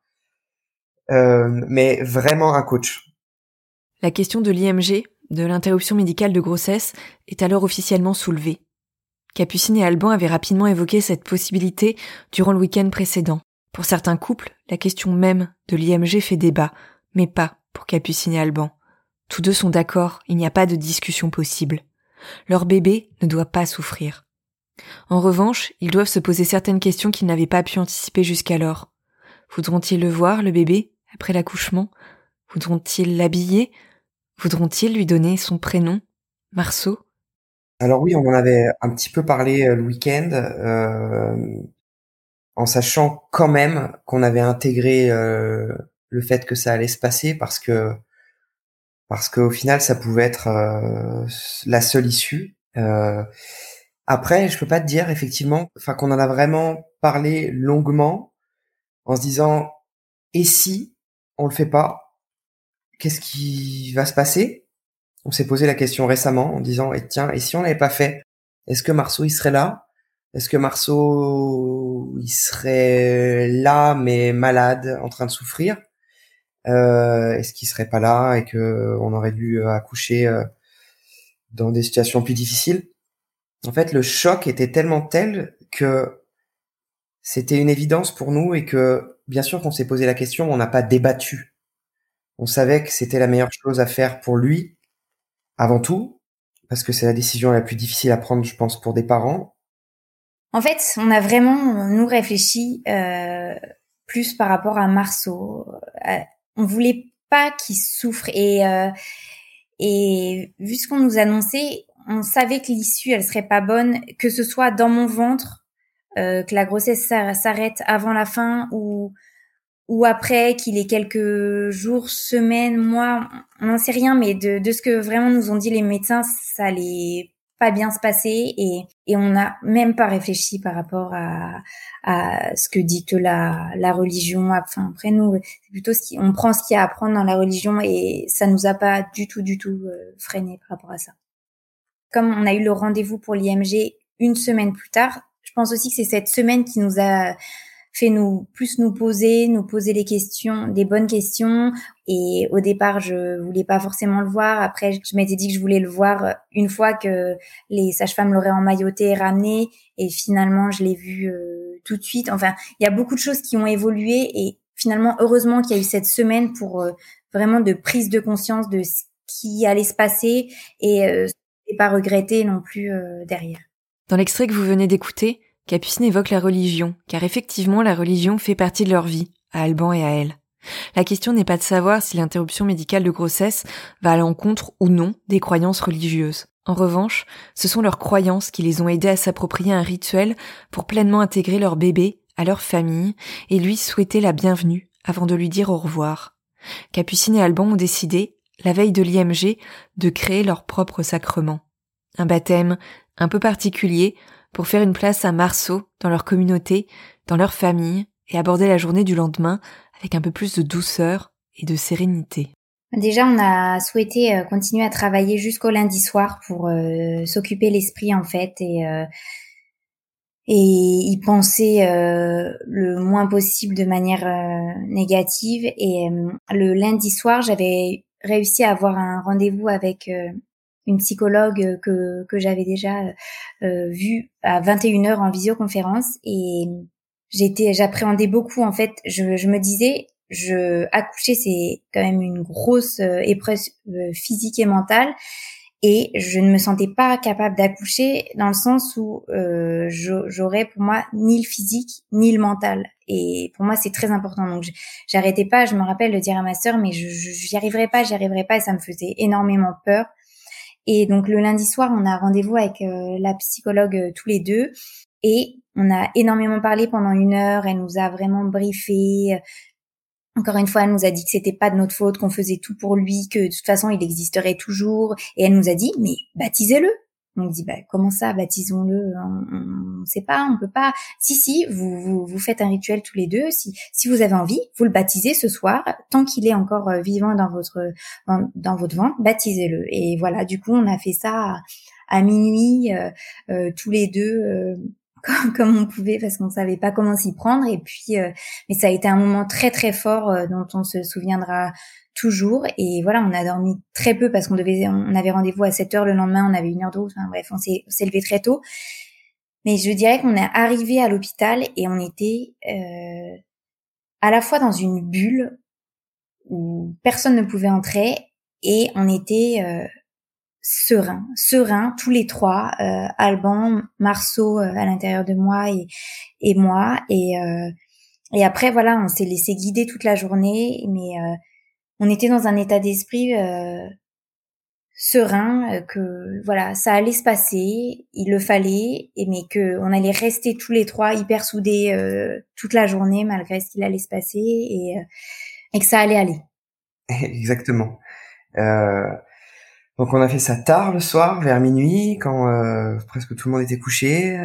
Mais vraiment un coach. La question de l'IMG, de l'interruption médicale de grossesse, est alors officiellement soulevée. Capucine et Alban avaient rapidement évoqué cette possibilité durant le week-end précédent. Pour certains couples, la question même de l'IMG fait débat, mais pas pour Capucine et Alban. Tous deux sont d'accord, il n'y a pas de discussion possible. Leur bébé ne doit pas souffrir. En revanche, ils doivent se poser certaines questions qu'ils n'avaient pas pu anticiper jusqu'alors. Voudront-ils le voir, le bébé, après l'accouchement ? Voudront-ils l'habiller ? Voudront-ils lui donner son prénom, Marceau ? Alors oui, on en avait un petit peu parlé le week-end, en sachant quand même qu'on avait intégré le fait que ça allait se passer parce qu'au final ça pouvait être la seule issue. Après, je peux pas te dire effectivement, enfin qu'on en a vraiment parlé longuement en se disant et si on le fait pas, qu'est-ce qui va se passer? On s'est posé la question récemment en disant et tiens, et si on l'avait pas fait, est-ce que Marceau il serait là? Est-ce que Marceau il serait là mais malade, en train de souffrir? Est-ce qu'il serait pas là et que on aurait dû accoucher dans des situations plus difficiles? En fait, le choc était tellement tel que c'était une évidence pour nous et que, bien sûr qu'on s'est posé la question, on n'a pas débattu. On savait que c'était la meilleure chose à faire pour lui, avant tout, parce que c'est la décision la plus difficile à prendre, je pense, pour des parents. En fait, on a vraiment, nous, réfléchi plus par rapport à Marceau. On voulait pas qu'il souffre et vu ce qu'on nous annonçait, on savait que l'issue, elle serait pas bonne, que ce soit dans mon ventre, que la grossesse s'arrête avant la fin ou après, qu'il ait quelques jours, semaines, mois, on n'en sait rien, mais de ce que vraiment nous ont dit les médecins, ça allait pas bien se passer et on n'a même pas réfléchi par rapport à ce que dicte la religion. Enfin, après nous, c'est plutôt on prend ce qu'il y a à prendre dans la religion et ça nous a pas du tout freiné par rapport à ça. Comme on a eu le rendez-vous pour l'IMG une semaine plus tard, je pense aussi que c'est cette semaine qui nous a fait nous poser les questions, des bonnes questions. Et au départ, je voulais pas forcément le voir. Après, je m'étais dit que je voulais le voir une fois que les sages-femmes l'auraient emmailloté et ramené. Et finalement, je l'ai vu tout de suite. Enfin, il y a beaucoup de choses qui ont évolué. Et finalement, heureusement qu'il y a eu cette semaine pour vraiment de prise de conscience de ce qui allait se passer et pas regretter non plus derrière. Dans l'extrait que vous venez d'écouter, Capucine évoque la religion, car effectivement la religion fait partie de leur vie, à Alban et à elle. La question n'est pas de savoir si l'interruption médicale de grossesse va à l'encontre ou non des croyances religieuses. En revanche, ce sont leurs croyances qui les ont aidés à s'approprier un rituel pour pleinement intégrer leur bébé à leur famille et lui souhaiter la bienvenue avant de lui dire au revoir. Capucine et Alban ont décidé, la veille de l'IMG, de créer leur propre sacrement. Un baptême un peu particulier pour faire une place à Marceau dans leur communauté, dans leur famille et aborder la journée du lendemain avec un peu plus de douceur et de sérénité. Déjà, on a souhaité continuer à travailler jusqu'au lundi soir pour s'occuper l'esprit en fait et y penser le moins possible de manière négative. Et le lundi soir, j'avais réussi à avoir un rendez-vous avec une psychologue que j'avais déjà vue à 21h en visioconférence et j'appréhendais beaucoup en fait. Je me disais, accoucher c'est quand même une grosse épreuve physique et mentale et je ne me sentais pas capable d'accoucher dans le sens où j'aurais pour moi ni le physique ni le mental et pour moi c'est très important donc j'arrêtais pas, je me rappelle de dire à ma sœur mais j'y arriverai pas et ça me faisait énormément peur. Et donc le lundi soir, on a rendez-vous avec la psychologue tous les deux et on a énormément parlé pendant 1 heure. Elle nous a vraiment briefé. Encore une fois, elle nous a dit que c'était pas de notre faute, qu'on faisait tout pour lui, que de toute façon il existerait toujours. Et elle nous a dit mais baptisez-le. On dit comment ça, baptisons-le, on sait pas, on peut pas. Si, vous faites un rituel tous les deux. Si vous avez envie, vous le baptisez ce soir, tant qu'il est encore vivant dans votre ventre, baptisez-le. Et voilà, du coup, on a fait ça à minuit, tous les deux, comme on pouvait, parce qu'on savait pas comment s'y prendre. Et puis, mais ça a été un moment très très fort dont on se souviendra toujours. Et voilà, on a dormi très peu parce on avait rendez-vous à 7h le lendemain, on avait 1 heure de route. Enfin bref, on s'est levé très tôt. Mais je dirais qu'on est arrivé à l'hôpital et on était à la fois dans une bulle où personne ne pouvait entrer et on était serein tous les trois, Alban, Marceau à l'intérieur de moi et moi et après voilà, on s'est laissé guider toute la journée mais on était dans un état d'esprit serein, que voilà, ça allait se passer, il le fallait, mais que on allait rester tous les trois hyper soudés toute la journée malgré ce qu'il allait se passer et que ça allait aller. Exactement. Donc on a fait ça tard le soir, vers minuit, quand presque tout le monde était couché.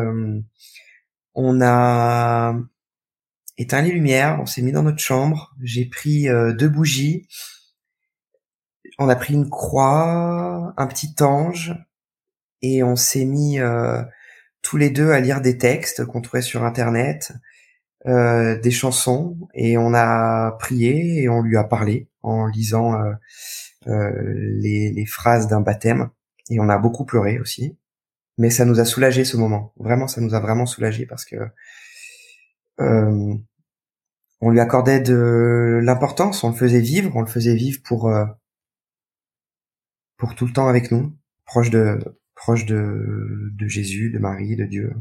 On a éteint les lumières, on s'est mis dans notre chambre, j'ai pris 2 bougies, on a pris une croix, un petit ange, et on s'est mis tous les deux à lire des textes qu'on trouvait sur internet, des chansons, et on a prié et on lui a parlé en lisant les phrases d'un baptême, et on a beaucoup pleuré aussi. Mais ça nous a soulagé ce moment. Vraiment, ça nous a vraiment soulagé parce que on lui accordait de l'importance, on le faisait vivre pour tout le temps avec nous, proche de Jésus, de Marie, de Dieu.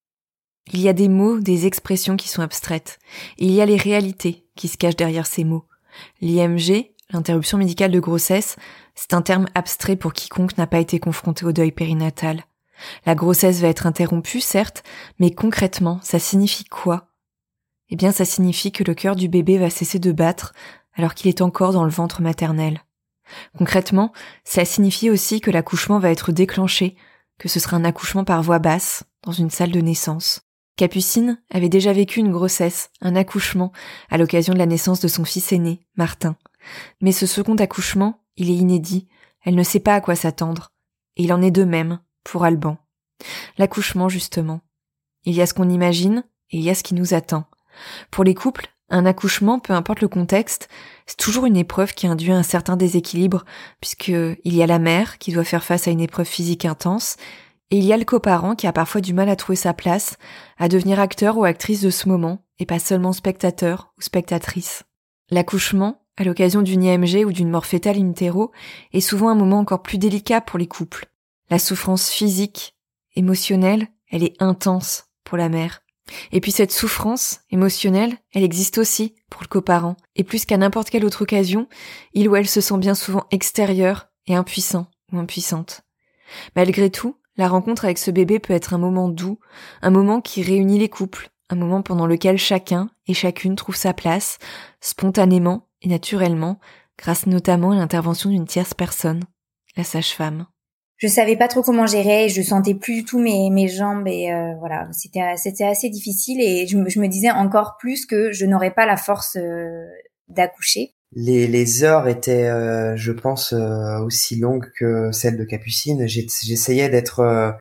Il y a des mots, des expressions qui sont abstraites. Et il y a les réalités qui se cachent derrière ces mots. L'IMG, l'interruption médicale de grossesse, c'est un terme abstrait pour quiconque n'a pas été confronté au deuil périnatal. La grossesse va être interrompue, certes, mais concrètement, ça signifie quoi ? Eh bien, ça signifie que le cœur du bébé va cesser de battre alors qu'il est encore dans le ventre maternel. Concrètement, ça signifie aussi que l'accouchement va être déclenché, que ce sera un accouchement par voix basse, dans une salle de naissance. Capucine avait déjà vécu une grossesse, un accouchement, à l'occasion de la naissance de son fils aîné, Martin. Mais ce second accouchement, il est inédit, elle ne sait pas à quoi s'attendre. Et il en est de même pour Alban. L'accouchement, justement. Il y a ce qu'on imagine et il y a ce qui nous attend. Pour les couples, un accouchement, peu importe le contexte, c'est toujours une épreuve qui induit un certain déséquilibre, puisqu'il y a la mère qui doit faire face à une épreuve physique intense, et il y a le coparent qui a parfois du mal à trouver sa place, à devenir acteur ou actrice de ce moment, et pas seulement spectateur ou spectatrice. L'accouchement, à l'occasion d'une IMG ou d'une mort fétale in utero, est souvent un moment encore plus délicat pour les couples. La souffrance physique, émotionnelle, elle est intense pour la mère. Et puis cette souffrance émotionnelle, elle existe aussi pour le coparent. Et plus qu'à n'importe quelle autre occasion, il ou elle se sent bien souvent extérieur et impuissant ou impuissante. Malgré tout, la rencontre avec ce bébé peut être un moment doux, un moment qui réunit les couples, un moment pendant lequel chacun et chacune trouve sa place, spontanément et naturellement, grâce notamment à l'intervention d'une tierce personne, la sage-femme. Je savais pas trop comment gérer, je sentais plus du tout mes jambes et voilà, c'était assez difficile et je me disais encore plus que je n'aurais pas la force d'accoucher. Les heures étaient, je pense, aussi longues que celles de Capucine. J'essayais d'être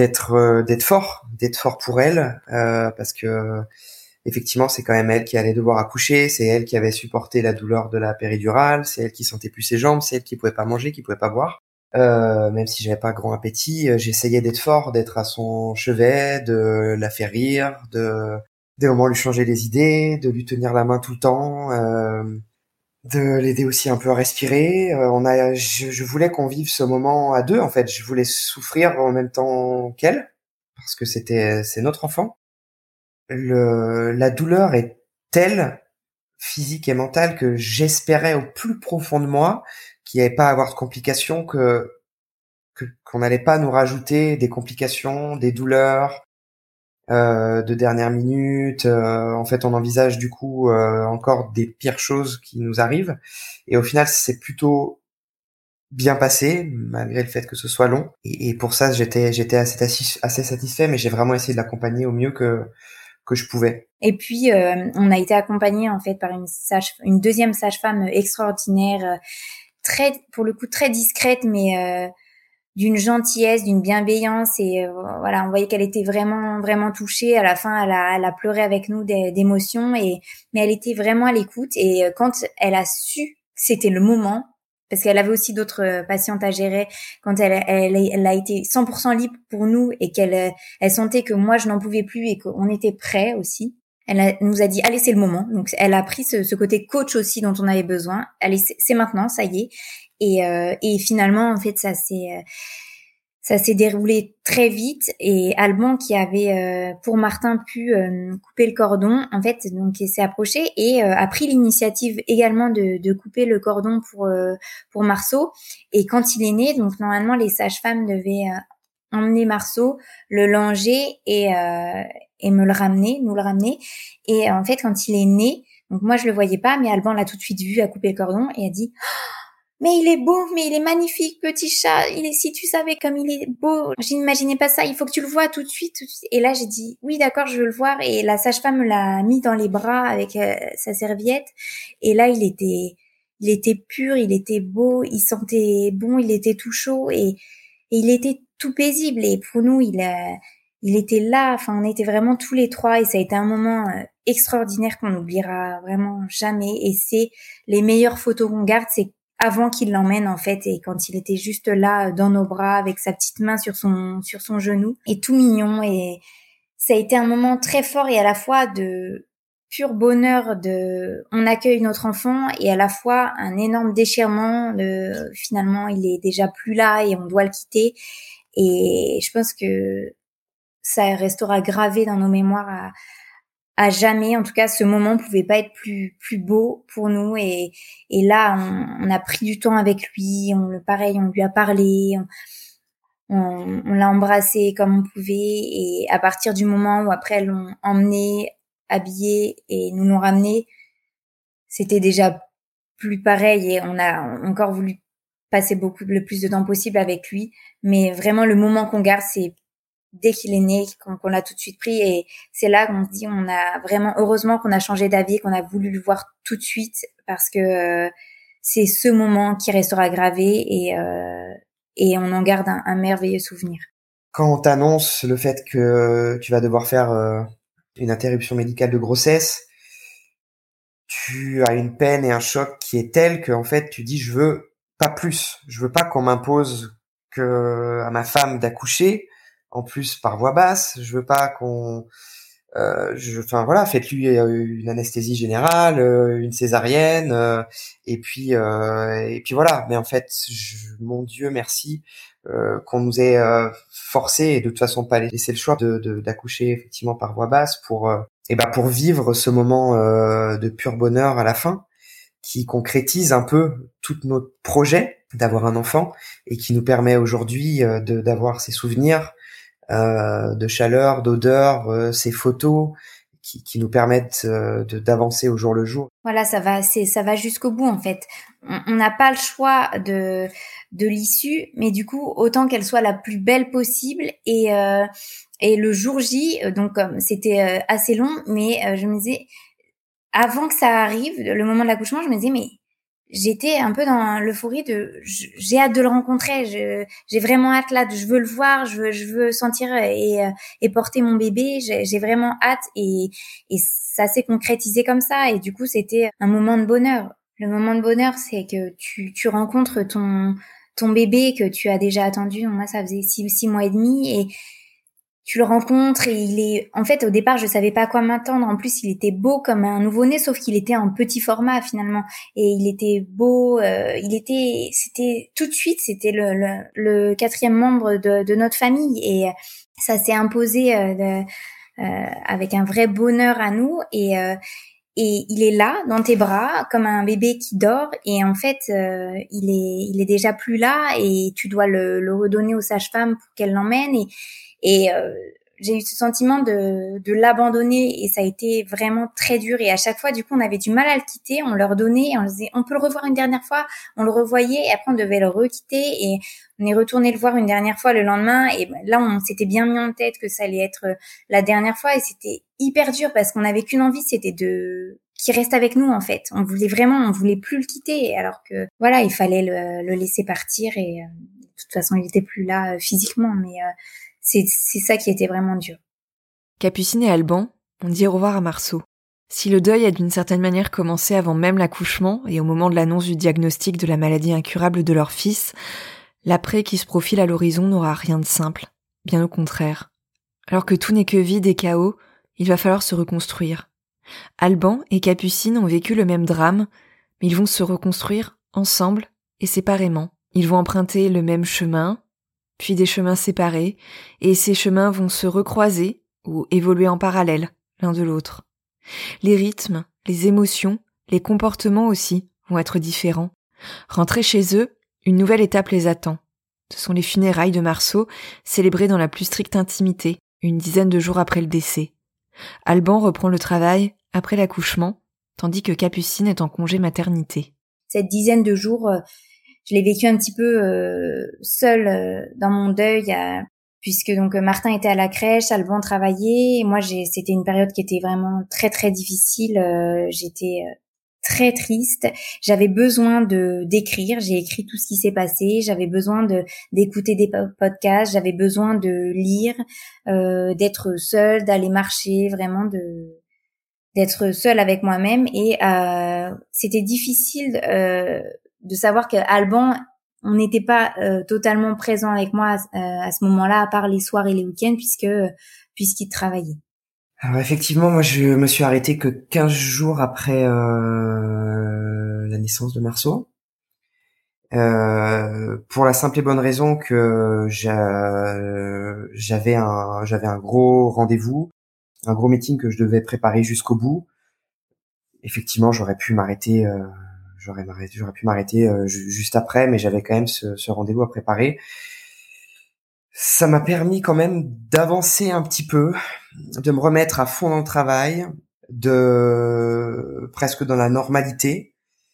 fort pour elle, parce que effectivement, c'est quand même elle qui allait devoir accoucher, c'est elle qui avait supporté la douleur de la péridurale, c'est elle qui sentait plus ses jambes, c'est elle qui pouvait pas manger, qui pouvait pas boire. Même si j'avais pas grand appétit, j'essayais d'être fort, d'être à son chevet, de la faire rire, des moments lui changer les idées, de lui tenir la main tout le temps, de l'aider aussi un peu à respirer. Je voulais qu'on vive ce moment à deux, en fait. Je voulais souffrir en même temps qu'elle, parce que c'est notre enfant. La douleur est telle, physique et mentale, que j'espérais au plus profond de moi qu'il n'y avait pas à avoir de complications, qu'on n'allait pas nous rajouter des complications, des douleurs de dernière minute. En fait, on envisage du coup encore des pires choses qui nous arrivent. Et au final, c'est plutôt bien passé, malgré le fait que ce soit long. Et pour ça, j'étais assez satisfait, mais j'ai vraiment essayé de l'accompagner au mieux que je pouvais. Et puis on a été accompagné en fait par une deuxième sage-femme extraordinaire, pour le coup très discrète, mais d'une gentillesse, d'une bienveillance, et voilà, on voyait qu'elle était vraiment vraiment touchée. À la fin, elle a pleuré avec nous d'émotion, mais elle était vraiment à l'écoute. Et quand elle a su que c'était le moment, parce qu'elle avait aussi d'autres patientes à gérer, quand elle a été 100% libre pour nous et qu'elle sentait que moi je n'en pouvais plus et qu'on était prêts aussi. Elle nous a dit allez, c'est le moment. Donc elle a pris ce côté coach aussi dont on avait besoin. Allez, c'est maintenant, ça y est. Et finalement, en fait, ça s'est déroulé très vite. Et Alban, qui avait pour Martin pu couper le cordon, en fait, donc il s'est approché et a pris l'initiative également de couper le cordon pour Marceau. Et quand il est né, donc normalement les sages-femmes devaient emmener Marceau, le langer et nous le ramener. Et en fait, quand il est né, donc moi je le voyais pas, mais Alban l'a tout de suite vu, a coupé le cordon et a dit mais il est beau, mais il est magnifique, petit chat. Si tu savais comme il est beau, je n'imaginais pas ça. Il faut que tu le vois tout de suite. Et là, j'ai dit, oui, d'accord, je veux le voir. Et la sage-femme me l'a mis dans les bras avec sa serviette. Et là, il était pur, il était beau, il sentait bon, il était tout chaud et il était tout paisible. Et pour nous, il était là. Enfin, on était vraiment tous les trois et ça a été un moment extraordinaire qu'on n'oubliera vraiment jamais. Et c'est les meilleures photos qu'on garde, c'est avant qu'il l'emmène en fait, et quand il était juste là dans nos bras avec sa petite main sur son genou, et tout mignon. Et ça a été un moment très fort et à la fois de pur bonheur de on accueille notre enfant, et à la fois un énorme déchirement de finalement il est déjà plus là et on doit le quitter. Et je pense que ça restera gravé dans nos mémoires à jamais. En tout cas, ce moment pouvait pas être plus beau pour nous. Et là, on a pris du temps avec lui. Pareil, on lui a parlé. On l'a embrassé comme on pouvait. Et à partir du moment où après elles l'ont emmené, habillé et nous l'ont ramené, c'était déjà plus pareil. Et on a encore voulu passer le plus de temps possible avec lui. Mais vraiment, le moment qu'on garde, c'est dès qu'il est né, qu'on l'a tout de suite pris. Et c'est là qu'on se dit, on a vraiment, heureusement qu'on a changé d'avis, qu'on a voulu le voir tout de suite, parce que c'est ce moment qui restera gravé, et on en garde un merveilleux souvenir. Quand on t'annonce le fait que tu vas devoir faire une interruption médicale de grossesse, tu as une peine et un choc qui est tel que en fait tu dis je veux pas plus, je veux pas qu'on m'impose que à ma femme d'accoucher, en plus par voix basse, je veux pas qu'on enfin voilà, faites-lui une anesthésie générale, une césarienne, et puis voilà. Mais en fait, mon Dieu, merci qu'on nous ait forcé, et de toute façon pas laissé le choix d'accoucher effectivement par voix basse pour vivre ce moment de pur bonheur à la fin, qui concrétise un peu tout notre projet d'avoir un enfant, et qui nous permet aujourd'hui d'avoir ces souvenirs de chaleur, d'odeur, ces photos qui nous permettent d'avancer au jour le jour. Voilà, ça va jusqu'au bout en fait. On n'a pas le choix de l'issue, mais du coup autant qu'elle soit la plus belle possible. Et le jour J, donc c'était assez long, mais je me disais, avant que ça arrive, le moment de l'accouchement, je me disais mais j'étais un peu dans l'euphorie j'ai hâte de le rencontrer, j'ai vraiment hâte là, je veux le voir, je veux sentir et porter mon bébé, j'ai vraiment hâte. Et ça s'est concrétisé comme ça, et du coup c'était un moment de bonheur. Le moment de bonheur, c'est que tu rencontres ton bébé que tu as déjà attendu. Moi ça faisait 6 mois et demi, et tu le rencontres, et il est, en fait, au départ, je savais pas à quoi m'attendre. En plus, il était beau comme un nouveau-né, sauf qu'il était en petit format, finalement. Et il était beau, c'était, tout de suite, c'était le 4e membre de notre famille. Et ça s'est imposé, avec un vrai bonheur à nous. Et il est là, dans tes bras, comme un bébé qui dort. Et en fait, il est déjà plus là, et tu dois le redonner aux sages-femmes pour qu'elles l'emmènent. Et j'ai eu ce sentiment de l'abandonner, et ça a été vraiment très dur. Et à chaque fois, du coup, on avait du mal à le quitter. On leur donnait, et on leur disait, on peut le revoir une dernière fois. On le revoyait, et après, on devait le requitter. Et on est retourné le voir une dernière fois le lendemain. Et là, on s'était bien mis en tête que ça allait être la dernière fois. Et c'était hyper dur, parce qu'on n'avait qu'une envie, c'était qu'il reste avec nous, en fait. On voulait plus le quitter. Alors que, voilà, il fallait le laisser partir. Et de toute façon, il était plus là physiquement. Mais c'est ça qui était vraiment dur. Capucine et Alban ont dit au revoir à Marceau. Si le deuil a d'une certaine manière commencé avant même l'accouchement et au moment de l'annonce du diagnostic de la maladie incurable de leur fils, l'après qui se profile à l'horizon n'aura rien de simple, bien au contraire. Alors que tout n'est que vide et chaos, il va falloir se reconstruire. Alban et Capucine ont vécu le même drame, mais ils vont se reconstruire ensemble et séparément. Ils vont emprunter le même chemin, puis des chemins séparés, et ces chemins vont se recroiser ou évoluer en parallèle l'un de l'autre. Les rythmes, les émotions, les comportements aussi vont être différents. Rentrés chez eux, une nouvelle étape les attend. Ce sont les funérailles de Marceau, célébrées dans la plus stricte intimité, une dizaine de jours après le décès. Alban reprend le travail après l'accouchement, tandis que Capucine est en congé maternité. Cette dizaine de jours, je l'ai vécu un petit peu seule dans mon deuil, puisque donc Martin était à la crèche, Alban travaillait, et moi c'était une période qui était vraiment très très difficile. J'étais très triste, j'avais besoin d'écrire, j'ai écrit tout ce qui s'est passé, j'avais besoin d'écouter des podcasts, j'avais besoin de lire, d'être seule, d'aller marcher, vraiment d'être seule avec moi-même. Et c'était difficile de savoir que Alban, on n'était pas totalement présent avec moi à ce moment-là, à part les soirs et les week-ends, puisqu'il travaillait. Alors effectivement, moi je me suis arrêté que 15 jours après la naissance de Marceau. Pour la simple et bonne raison que j'avais un gros rendez-vous, un gros meeting que je devais préparer jusqu'au bout. Effectivement, j'aurais pu m'arrêter juste après, mais j'avais quand même ce rendez-vous à préparer. Ça m'a permis quand même d'avancer un petit peu, de me remettre à fond dans le travail, de presque dans la normalité.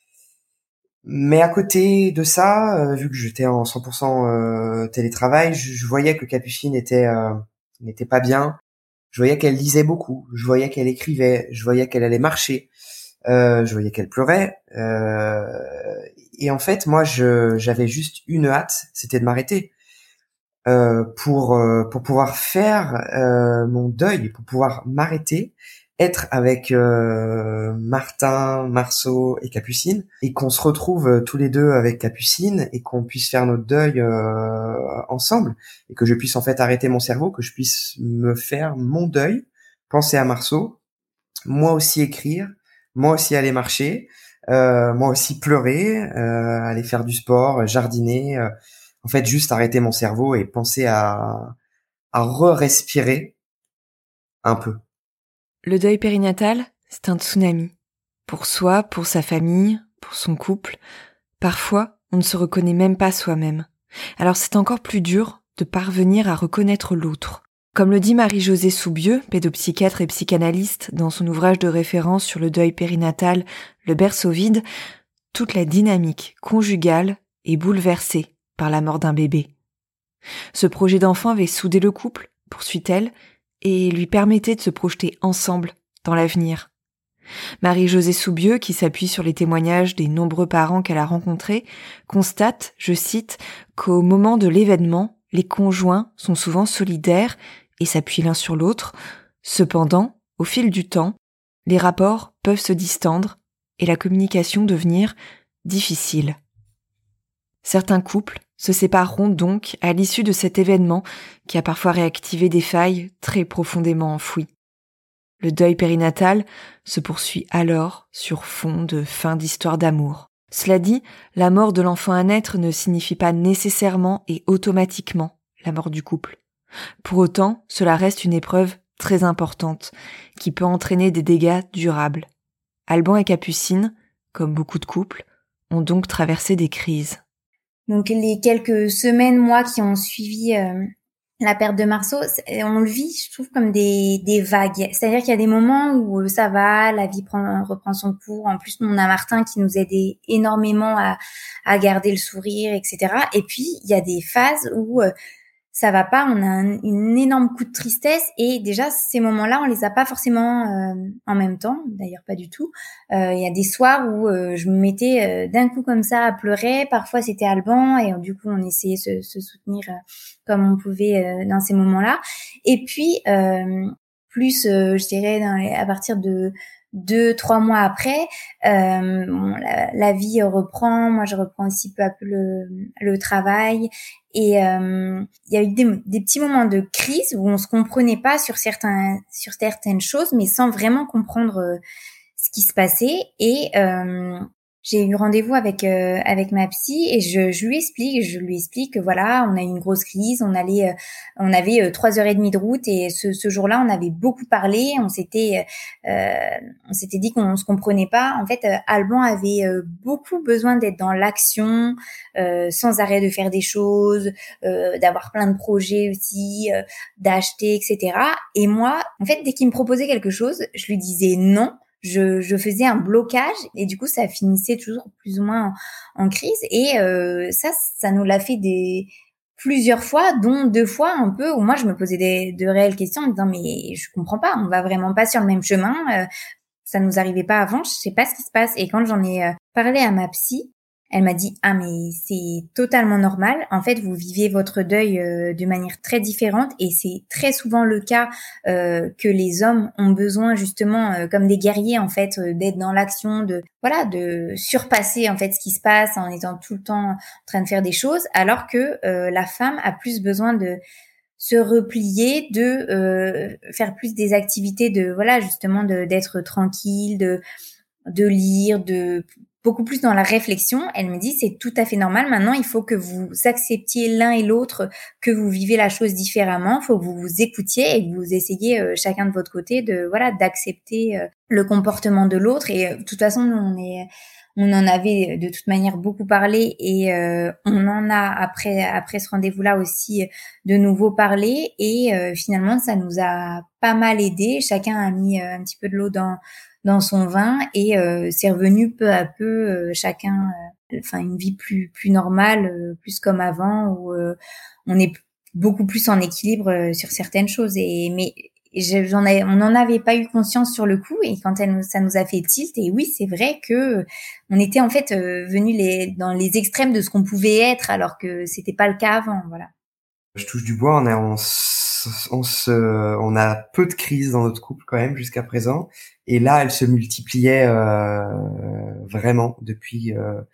Mais à côté de ça, vu que j'étais en 100% télétravail, je voyais que Capucine n'était pas bien. Je voyais qu'elle lisait beaucoup, je voyais qu'elle écrivait, je voyais qu'elle allait marcher, je voyais qu'elle pleurait. Et en fait, moi, j'avais juste une hâte, c'était de m'arrêter pour pouvoir faire mon deuil, pour pouvoir m'arrêter, être avec Martin, Marceau et Capucine, et qu'on se retrouve tous les deux avec Capucine et qu'on puisse faire notre deuil ensemble, et que je puisse en fait arrêter mon cerveau, que je puisse me faire mon deuil, penser à Marceau, moi aussi écrire, moi aussi aller marcher, moi aussi pleurer, aller faire du sport, jardiner, en fait juste arrêter mon cerveau et penser à re-respirer un peu. Le deuil périnatal, c'est un tsunami. Pour soi, pour sa famille, pour son couple. Parfois, on ne se reconnaît même pas soi-même. Alors c'est encore plus dur de parvenir à reconnaître l'autre. Comme le dit Marie-Josée Soubieux, pédopsychiatre et psychanalyste, dans son ouvrage de référence sur le deuil périnatal, Le berceau vide, toute la dynamique conjugale est bouleversée par la mort d'un bébé. Ce projet d'enfant avait soudé le couple, poursuit-elle, et lui permettait de se projeter ensemble dans l'avenir. Marie-Josée Soubieux, qui s'appuie sur les témoignages des nombreux parents qu'elle a rencontrés, constate, je cite, qu'au moment de l'événement, les conjoints sont souvent solidaires et s'appuient l'un sur l'autre. Cependant, au fil du temps, les rapports peuvent se distendre et la communication devenir difficile. Certains couples se sépareront donc à l'issue de cet événement qui a parfois réactivé des failles très profondément enfouies. Le deuil périnatal se poursuit alors sur fond de fin d'histoire d'amour. Cela dit, la mort de l'enfant à naître ne signifie pas nécessairement et automatiquement la mort du couple. Pour autant, cela reste une épreuve très importante qui peut entraîner des dégâts durables. Alban et Capucine, comme beaucoup de couples, ont donc traversé des crises. Donc les quelques semaines, mois qui ont suivi la perte de Marceau, on le vit, je trouve, comme des vagues. C'est-à-dire qu'il y a des moments où ça va, la vie reprend son cours. En plus, on a Martin qui nous aide énormément à garder le sourire, etc. Et puis, il y a des phases où ça va pas, on a un énorme coup de tristesse, et déjà ces moments-là, on les a pas forcément en même temps, d'ailleurs pas du tout. Il y a des soirs où je me mettais d'un coup comme ça à pleurer, parfois c'était Alban, et du coup on essayait de se soutenir comme on pouvait dans ces moments-là. Et puis plus je dirais à partir de 2-3 mois après, la vie reprend. Moi, je reprends aussi peu à peu le travail, et il y a eu des petits moments de crise où on se comprenait pas sur certaines choses, mais sans vraiment comprendre ce qui se passait. Et j'ai eu rendez-vous avec ma psy, et je lui explique que voilà, on a eu une grosse crise, on avait 3h30 de route, et ce jour-là on avait beaucoup parlé, on s'était dit qu'on se comprenait pas. En fait, Alban avait beaucoup besoin d'être dans l'action, sans arrêt de faire des choses, d'avoir plein de projets aussi, d'acheter, etc. Et moi, en fait, dès qu'il me proposait quelque chose, je lui disais non. Je faisais un blocage, et du coup ça finissait toujours plus ou moins en crise. Et ça nous l'a fait plusieurs fois, dont 2 fois un peu où moi je me posais de réelles questions en me disant mais je comprends pas, on va vraiment pas sur le même chemin, ça nous arrivait pas avant, je sais pas ce qui se passe. Et quand j'en ai parlé à ma psy, Elle m'a dit ah mais c'est totalement normal. En fait, vous vivez votre deuil de manière très différente et c'est très souvent le cas que les hommes ont besoin justement comme des guerriers en fait d'être dans l'action, de surpasser en fait ce qui se passe en étant tout le temps en train de faire des choses, alors que la femme a plus besoin de se replier, de faire plus des activités de justement d'être tranquille, de lire, de beaucoup plus dans la réflexion. Elle me dit c'est tout à fait normal. Maintenant, il faut que vous acceptiez l'un et l'autre, que vous vivez la chose différemment. Il faut que vous vous écoutiez et que vous essayiez chacun de votre côté d'accepter le comportement de l'autre. Et de toute façon, on en avait de toute manière beaucoup parlé et on en a après ce rendez-vous-là aussi de nouveau parlé et finalement ça nous a pas mal aidé. Chacun a mis un petit peu de l'eau dans son vin et c'est revenu peu à peu chacun une vie plus normale, plus comme avant où on est beaucoup plus en équilibre sur certaines choses on n'en avait pas eu conscience sur le coup et quand ça nous a fait tilt et oui c'est vrai que on était en fait venus dans les extrêmes de ce qu'on pouvait être alors que c'était pas le cas avant, voilà. Je touche du bois, on a peu de crises dans notre couple quand même jusqu'à présent et là elles se multipliaient vraiment depuis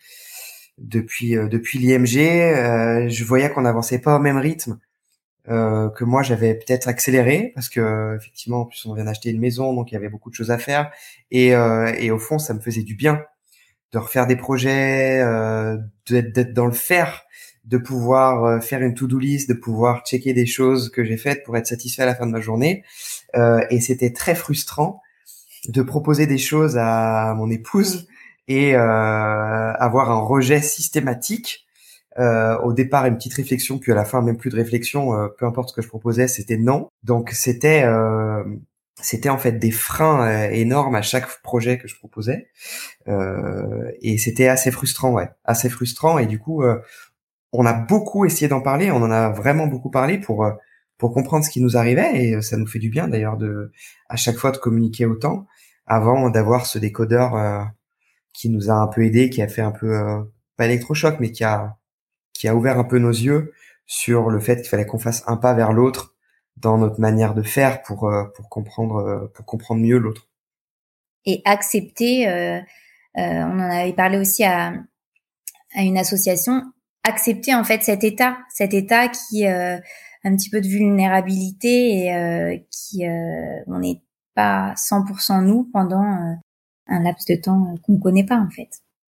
l'IMG. Je voyais qu'on n'avançait pas au même rythme que moi j'avais peut-être accéléré parce que effectivement en plus on vient d'acheter une maison donc il y avait beaucoup de choses à faire et au fond ça me faisait du bien de refaire des projets, d'être dans le faire, de pouvoir faire une to-do list, de pouvoir checker des choses que j'ai faites pour être satisfait à la fin de ma journée et c'était très frustrant de proposer des choses à mon épouse et avoir un rejet systématique. Au départ une petite réflexion puis à la fin même plus de réflexion, peu importe ce que je proposais c'était non, donc c'était en fait des freins énormes à chaque projet que je proposais et c'était assez frustrant et du coup on a beaucoup essayé d'en parler, on en a vraiment beaucoup parlé pour comprendre ce qui nous arrivait et ça nous fait du bien d'ailleurs à chaque fois de communiquer autant avant d'avoir ce décodeur qui nous a un peu aidé, qui a fait un peu pas électrochoc mais qui a ouvert un peu nos yeux sur le fait qu'il fallait qu'on fasse un pas vers l'autre dans notre manière de faire pour comprendre mieux l'autre. Et accepter, on en avait parlé aussi à une association, accepter en fait cet état qui un petit peu de vulnérabilité et qui on n'est pas 100% nous pendant un laps de temps qu'on connaît pas en fait.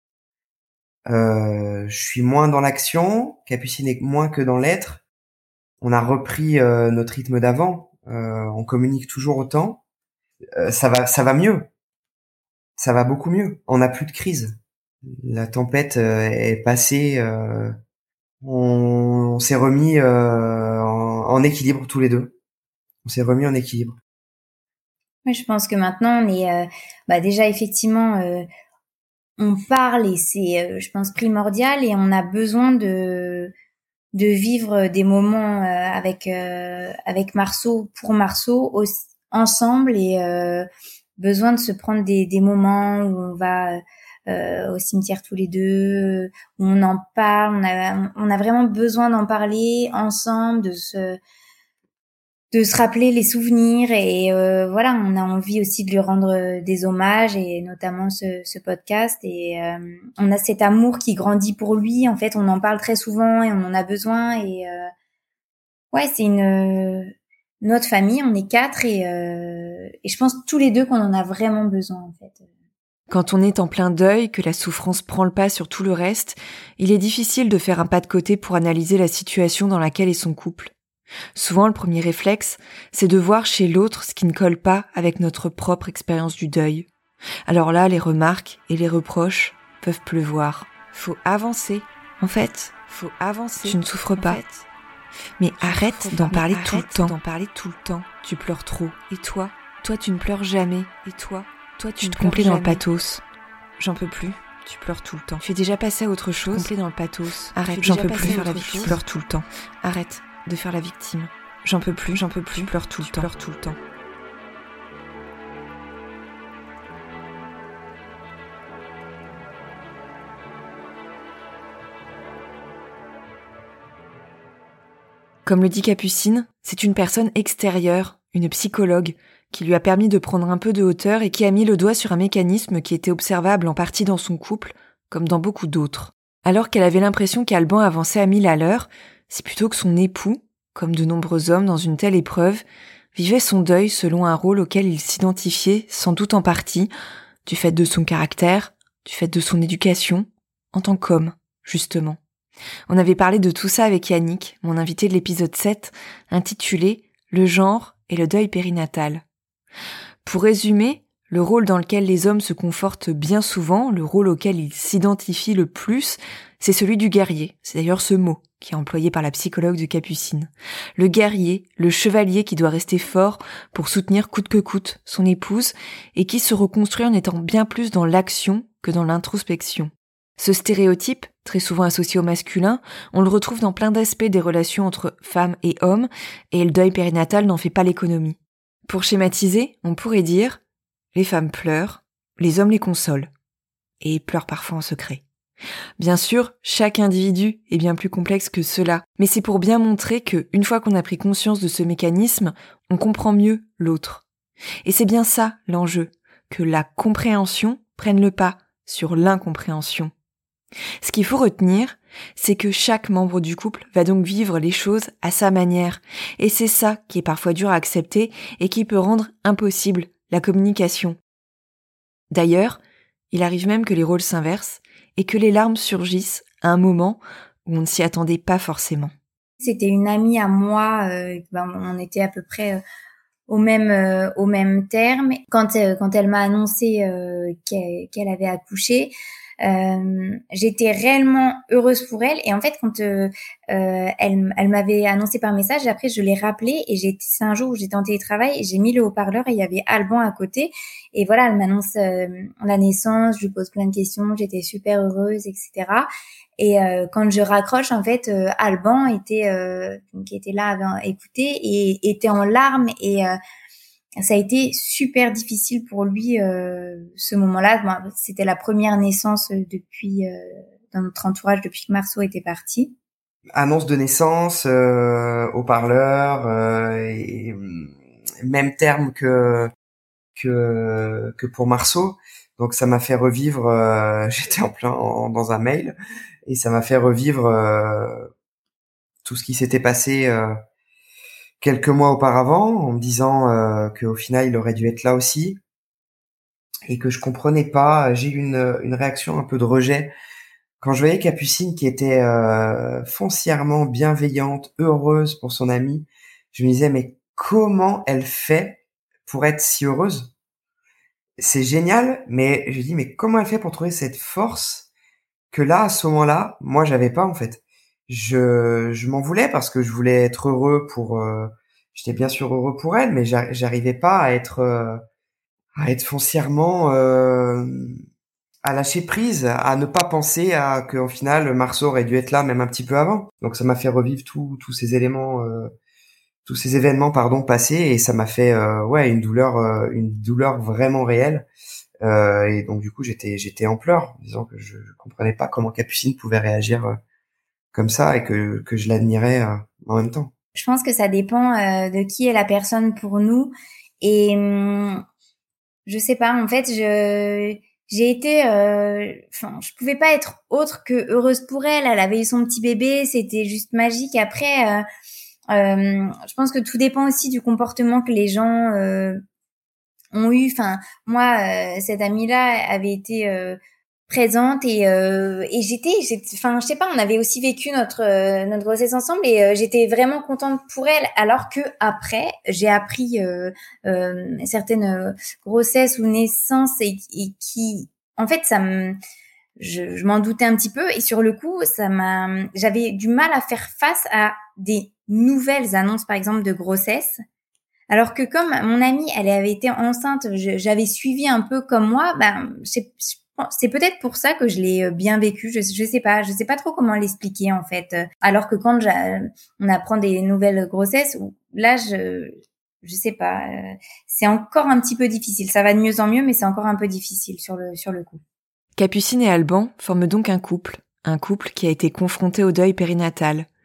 Je suis moins dans l'action, Capucine est moins que dans l'être. On a repris notre rythme d'avant, on communique toujours autant. Ça va mieux. Ça va beaucoup mieux. On n'a plus de crise. La tempête est passée. On s'est remis en équilibre tous les deux. On s'est remis en équilibre. Oui, je pense que maintenant on est déjà effectivement on parle et c'est je pense primordial et on a besoin de vivre des moments avec Marceau pour Marceau aussi, ensemble et besoin de se prendre des moments où on va au cimetière tous les deux, où on en parle, on a vraiment besoin d'en parler ensemble, de se rappeler les souvenirs et on a envie aussi de lui rendre des hommages et notamment ce podcast et on a cet amour qui grandit pour lui, en fait on en parle très souvent et on en a besoin et c'est notre famille, on est 4 et je pense tous les deux qu'on en a vraiment besoin en fait. Quand on est en plein deuil, que la souffrance prend le pas sur tout le reste, il est difficile de faire un pas de côté pour analyser la situation dans laquelle est son couple. Souvent, le premier réflexe, c'est de voir chez l'autre ce qui ne colle pas avec notre propre expérience du deuil. Alors là, les remarques et les reproches peuvent pleuvoir. Faut avancer. En fait, faut avancer. Tu ne souffres pas. Mais arrête d'en parler tout le temps. Tu pleures trop. Et toi, tu ne pleures jamais. Et toi, tu te complais dans le pathos. J'en peux plus. Tu pleures tout le temps. Tu es déjà passé à autre chose. Complais dans le pathos. Arrête, j'en peux plus faire la victime. Tu pleures tout le temps. Arrête de faire la victime. J'en peux plus. Tu pleures tout le temps. Comme le dit Capucine, c'est une personne extérieure, une psychologue, qui lui a permis de prendre un peu de hauteur et qui a mis le doigt sur un mécanisme qui était observable en partie dans son couple, comme dans beaucoup d'autres. Alors qu'elle avait l'impression qu'Alban avançait à 1000 à l'heure, c'est plutôt que son époux, comme de nombreux hommes dans une telle épreuve, vivait son deuil selon un rôle auquel il s'identifiait, sans doute en partie, du fait de son caractère, du fait de son éducation, en tant qu'homme, justement. On avait parlé de tout ça avec Yannick, mon invité de l'épisode 7, intitulé « Le genre et le deuil périnatal ». Pour résumer, le rôle dans lequel les hommes se confortent bien souvent, le rôle auquel ils s'identifient le plus, c'est celui du guerrier. C'est d'ailleurs ce mot qui est employé par la psychologue de Capucine. Le guerrier, le chevalier qui doit rester fort pour soutenir coûte que coûte son épouse et qui se reconstruit en étant bien plus dans l'action que dans l'introspection. Ce stéréotype, très souvent associé au masculin, on le retrouve dans plein d'aspects des relations entre femmes et hommes, et le deuil périnatal n'en fait pas l'économie. Pour schématiser, on pourrait dire « les femmes pleurent, les hommes les consolent » et pleurent parfois en secret. Bien sûr, chaque individu est bien plus complexe que cela, mais c'est pour bien montrer que, une fois qu'on a pris conscience de ce mécanisme, on comprend mieux l'autre. Et c'est bien ça l'enjeu, que la compréhension prenne le pas sur l'incompréhension. Ce qu'il faut retenir, c'est que chaque membre du couple va donc vivre les choses à sa manière, et c'est ça qui est parfois dur à accepter et qui peut rendre impossible la communication. D'ailleurs, il arrive même que les rôles s'inversent et que les larmes surgissent à un moment où on ne s'y attendait pas forcément. C'était une amie à moi, on était à peu près au même terme. Quand elle m'a annoncé qu'elle avait accouché, j'étais réellement heureuse pour elle. Et en fait, quand elle m'avait annoncé par message, après je l'ai rappelé et c'est un jour où j'étais en télétravail et j'ai mis le haut-parleur et il y avait Alban à côté. Et voilà, elle m'annonce la naissance, je lui pose plein de questions, j'étais super heureuse, etc. Et quand je raccroche, en fait, Alban qui était là, avait écouté et était en larmes et ça a été super difficile pour lui ce moment-là. Bon, c'était la première naissance depuis dans notre entourage depuis que Marceau était parti. Annonce de naissance, haut-parleur, et même terme que pour Marceau. Donc ça m'a fait revivre. J'étais en plein dans un mail et ça m'a fait revivre tout ce qui s'était passé quelques mois auparavant, en me disant qu'au final il aurait dû être là aussi et que je comprenais pas. J'ai eu une réaction un peu de rejet quand je voyais Capucine qui était foncièrement bienveillante, heureuse pour son amie. Je me disais mais comment elle fait pour être si heureuse? C'est génial, mais je dis mais comment elle fait pour trouver cette force que là à ce moment-là, moi j'avais pas en fait. Je m'en voulais parce que je voulais être heureux j'étais bien sûr heureux pour elle, mais j'arrivais pas à être foncièrement à lâcher prise, à ne pas penser à qu'au final Marceau aurait dû être là même un petit peu avant. Donc ça m'a fait revivre tous ces éléments, tous ces événements passés, et ça m'a fait une douleur vraiment réelle. Et donc du coup j'étais en pleurs, disant que je comprenais pas comment Capucine pouvait réagir comme ça et que je l'admirais en même temps. Je pense que ça dépend de qui est la personne pour nous, et je sais pas, en fait j'ai été je pouvais pas être autre que heureuse pour elle. Elle avait eu son petit bébé, c'était juste magique. Après je pense que tout dépend aussi du comportement que les gens ont eu. Enfin, moi, cette amie-là avait été présente et je sais pas, on avait aussi vécu notre grossesse ensemble et j'étais vraiment contente pour elle. Alors que après, j'ai appris certaines grossesses ou naissances et qui, en fait, je m'en doutais un petit peu et sur le coup, j'avais du mal à faire face à des nouvelles annonces, par exemple, de grossesse. Alors que comme mon amie, elle avait été enceinte, j'avais suivi un peu comme moi, c'est peut-être pour ça que je l'ai bien vécu. Je sais pas trop comment l'expliquer en fait. Alors que quand on apprend des nouvelles grossesses, là je sais pas, c'est encore un petit peu difficile. Ça va de mieux en mieux, mais c'est encore un peu difficile sur le coup. Capucine et Alban forment donc un couple qui a été confronté au deuil périnatal.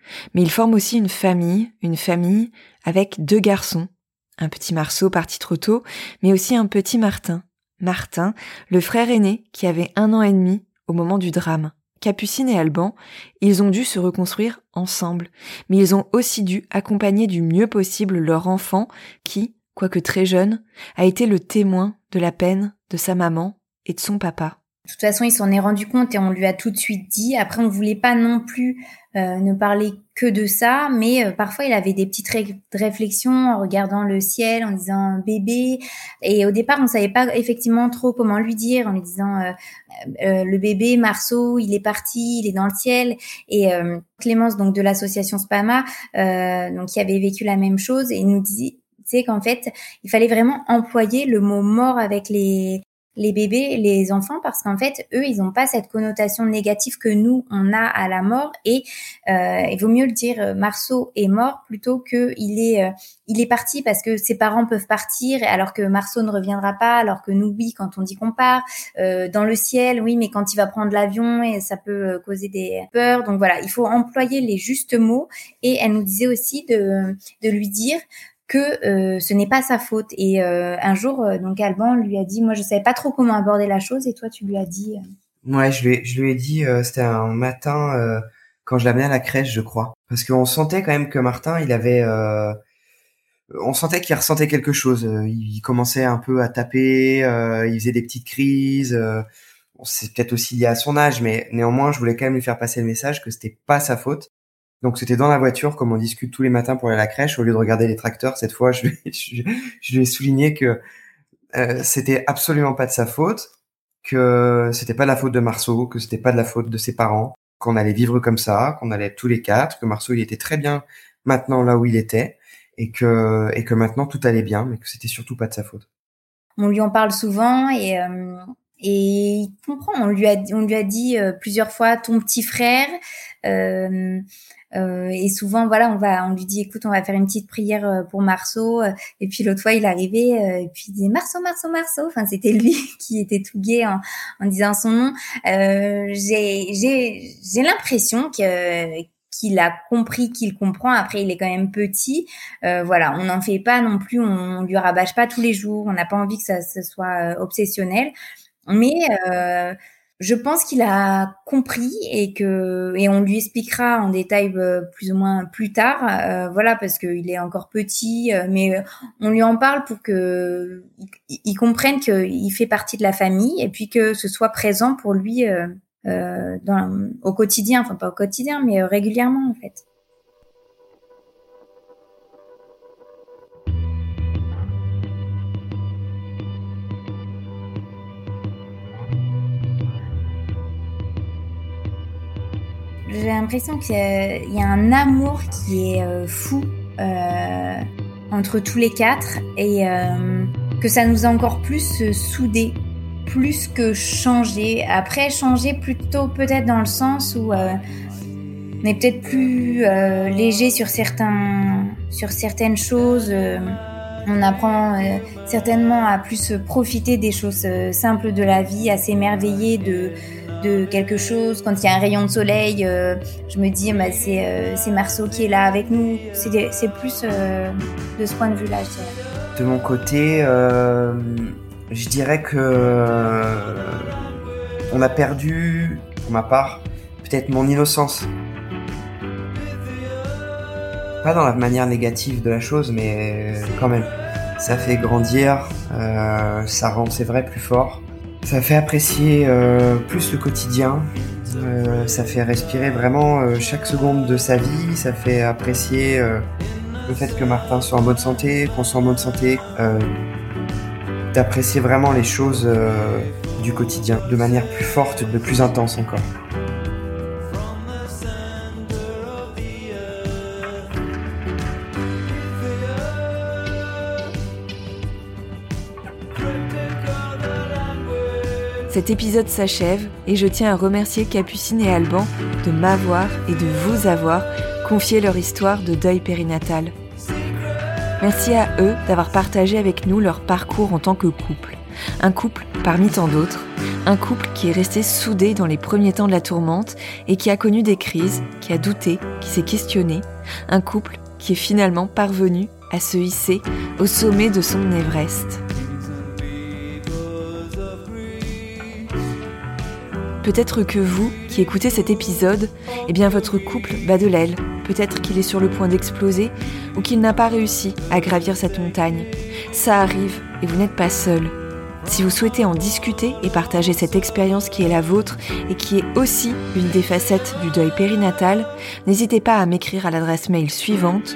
Mais ils forment aussi une famille avec 2 garçons. Un petit Marceau parti trop tôt, mais aussi un petit Martin. Martin, le frère aîné qui avait 1 an et demi au moment du drame. Capucine et Alban, ils ont dû se reconstruire ensemble, mais ils ont aussi dû accompagner du mieux possible leur enfant qui, quoique très jeune, a été le témoin de la peine de sa maman et de son papa. De toute façon, il s'en est rendu compte et on lui a tout de suite dit. Après, on voulait pas non plus ne parler que de ça, mais parfois il avait des petites réflexions en regardant le ciel, en disant bébé. Et au départ, on savait pas effectivement trop comment lui dire, en lui disant le bébé Marceau, il est parti, il est dans le ciel. Et Clémence, donc de l'association Spama, donc qui avait vécu la même chose, et nous disait qu'en fait, il fallait vraiment employer le mot mort avec les bébés, les enfants, parce qu'en fait, eux, ils n'ont pas cette connotation négative que nous, on a à la mort, et il vaut mieux le dire, Marceau est mort plutôt que il est parti parce que ses parents peuvent partir, alors que Marceau ne reviendra pas, alors que nous, oui, quand on dit qu'on part, dans le ciel, oui, mais quand il va prendre l'avion, et ça peut causer des peurs. Donc voilà, il faut employer les justes mots, et elle nous disait aussi de lui dire que ce n'est pas sa faute. Et un jour, donc Alban lui a dit, moi je savais pas trop comment aborder la chose, et toi tu lui as dit. Ouais, je lui ai dit, c'était un matin quand je l'amenais à la crèche, je crois, parce qu'on sentait quand même que Martin, on sentait qu'il ressentait quelque chose. Il commençait un peu à taper, il faisait des petites crises. C'est peut-être aussi lié à son âge, mais néanmoins, je voulais quand même lui faire passer le message que c'était pas sa faute. Donc c'était dans la voiture, comme on discute tous les matins pour aller à la crèche, au lieu de regarder les tracteurs. Cette fois, je lui ai souligné que c'était absolument pas de sa faute, que c'était pas de la faute de Marceau, que c'était pas de la faute de ses parents, qu'on allait vivre comme ça, qu'on allait être tous les 4, que Marceau il était très bien maintenant là où il était, et que maintenant tout allait bien, mais que c'était surtout pas de sa faute. On lui en parle souvent, et il comprend. On lui a dit plusieurs fois ton petit frère. Et souvent, voilà, on lui dit, écoute, on va faire une petite prière pour Marceau. Et puis l'autre fois, il arrivait, et puis il disait Marceau. Enfin, c'était lui qui était tout gai en disant son nom. J'ai l'impression qu'il a compris, qu'il comprend. Après, il est quand même petit. Voilà, on n'en fait pas non plus, on lui rabâche pas tous les jours. On n'a pas envie que ça soit obsessionnel. Mais je pense qu'il a compris, et on lui expliquera en détail plus ou moins plus tard. Voilà, parce qu'il est encore petit, mais on lui en parle pour que il comprenne qu'il fait partie de la famille, et puis que ce soit présent pour lui au quotidien, enfin pas au quotidien, mais régulièrement en fait. J'ai l'impression qu'il y a un amour qui est fou entre tous les 4, et que ça nous a encore plus soudés, plus que changé. Après, changer plutôt peut-être dans le sens où on est peut-être plus léger sur certaines choses. On apprend certainement à plus profiter des choses simples de la vie, à s'émerveiller de quelque chose. Quand il y a un rayon de soleil, je me dis c'est Marceau qui est là avec nous. C'est plus de ce point de vue-là, je dirais. De mon côté, je dirais que on a perdu, pour ma part, peut-être mon innocence. Pas dans la manière négative de la chose, mais quand même. Ça fait grandir, ça rend, c'est vrai, plus fort. Ça fait apprécier plus le quotidien, ça fait respirer vraiment chaque seconde de sa vie, ça fait apprécier le fait que Martin soit en bonne santé, qu'on soit en bonne santé, d'apprécier vraiment les choses du quotidien de manière plus forte, de plus intense encore. Cet épisode s'achève et je tiens à remercier Capucine et Alban de m'avoir et de vous avoir confié leur histoire de deuil périnatal. Merci à eux d'avoir partagé avec nous leur parcours en tant que couple. Un couple parmi tant d'autres, Un couple qui est resté soudé dans les premiers temps de la tourmente et qui a connu des crises, qui a douté, qui s'est questionné. Un couple qui est finalement parvenu à se hisser au sommet de son Everest. Peut-être que vous, qui écoutez cet épisode, votre couple bat de l'aile. Peut-être qu'il est sur le point d'exploser ou qu'il n'a pas réussi à gravir cette montagne. Ça arrive et vous n'êtes pas seul. Si vous souhaitez en discuter et partager cette expérience qui est la vôtre et qui est aussi une des facettes du deuil périnatal, n'hésitez pas à m'écrire à l'adresse mail suivante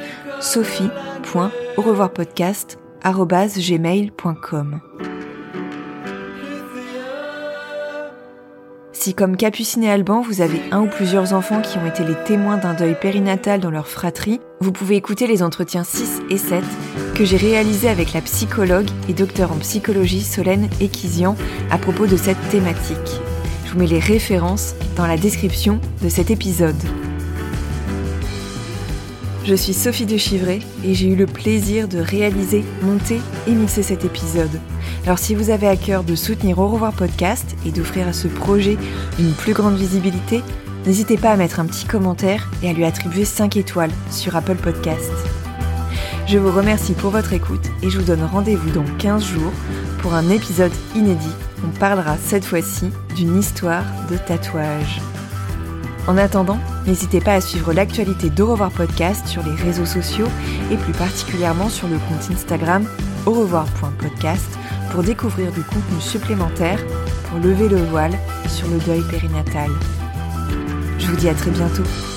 sophie.aurevoirpodcast@gmail.com. Si comme Capucine et Alban, vous avez un ou plusieurs enfants qui ont été les témoins d'un deuil périnatal dans leur fratrie, vous pouvez écouter les entretiens 6 et 7 que j'ai réalisés avec la psychologue et docteure en psychologie Solène Ekizian à propos de cette thématique. Je vous mets les références dans la description de cet épisode. Je suis Sophie de Chivray et j'ai eu le plaisir de réaliser, monter et mixer cet épisode. Alors si vous avez à cœur de soutenir Au Revoir Podcast et d'offrir à ce projet une plus grande visibilité, n'hésitez pas à mettre un petit commentaire et à lui attribuer 5 étoiles sur Apple Podcast. Je vous remercie pour votre écoute et je vous donne rendez-vous dans 15 jours pour un épisode inédit. On parlera cette fois-ci d'une histoire de tatouage. En attendant, n'hésitez pas à suivre l'actualité d'Au Revoir Podcast sur les réseaux sociaux et plus particulièrement sur le compte Instagram aurevoir.podcast pour découvrir du contenu supplémentaire pour lever le voile sur le deuil périnatal. Je vous dis à très bientôt.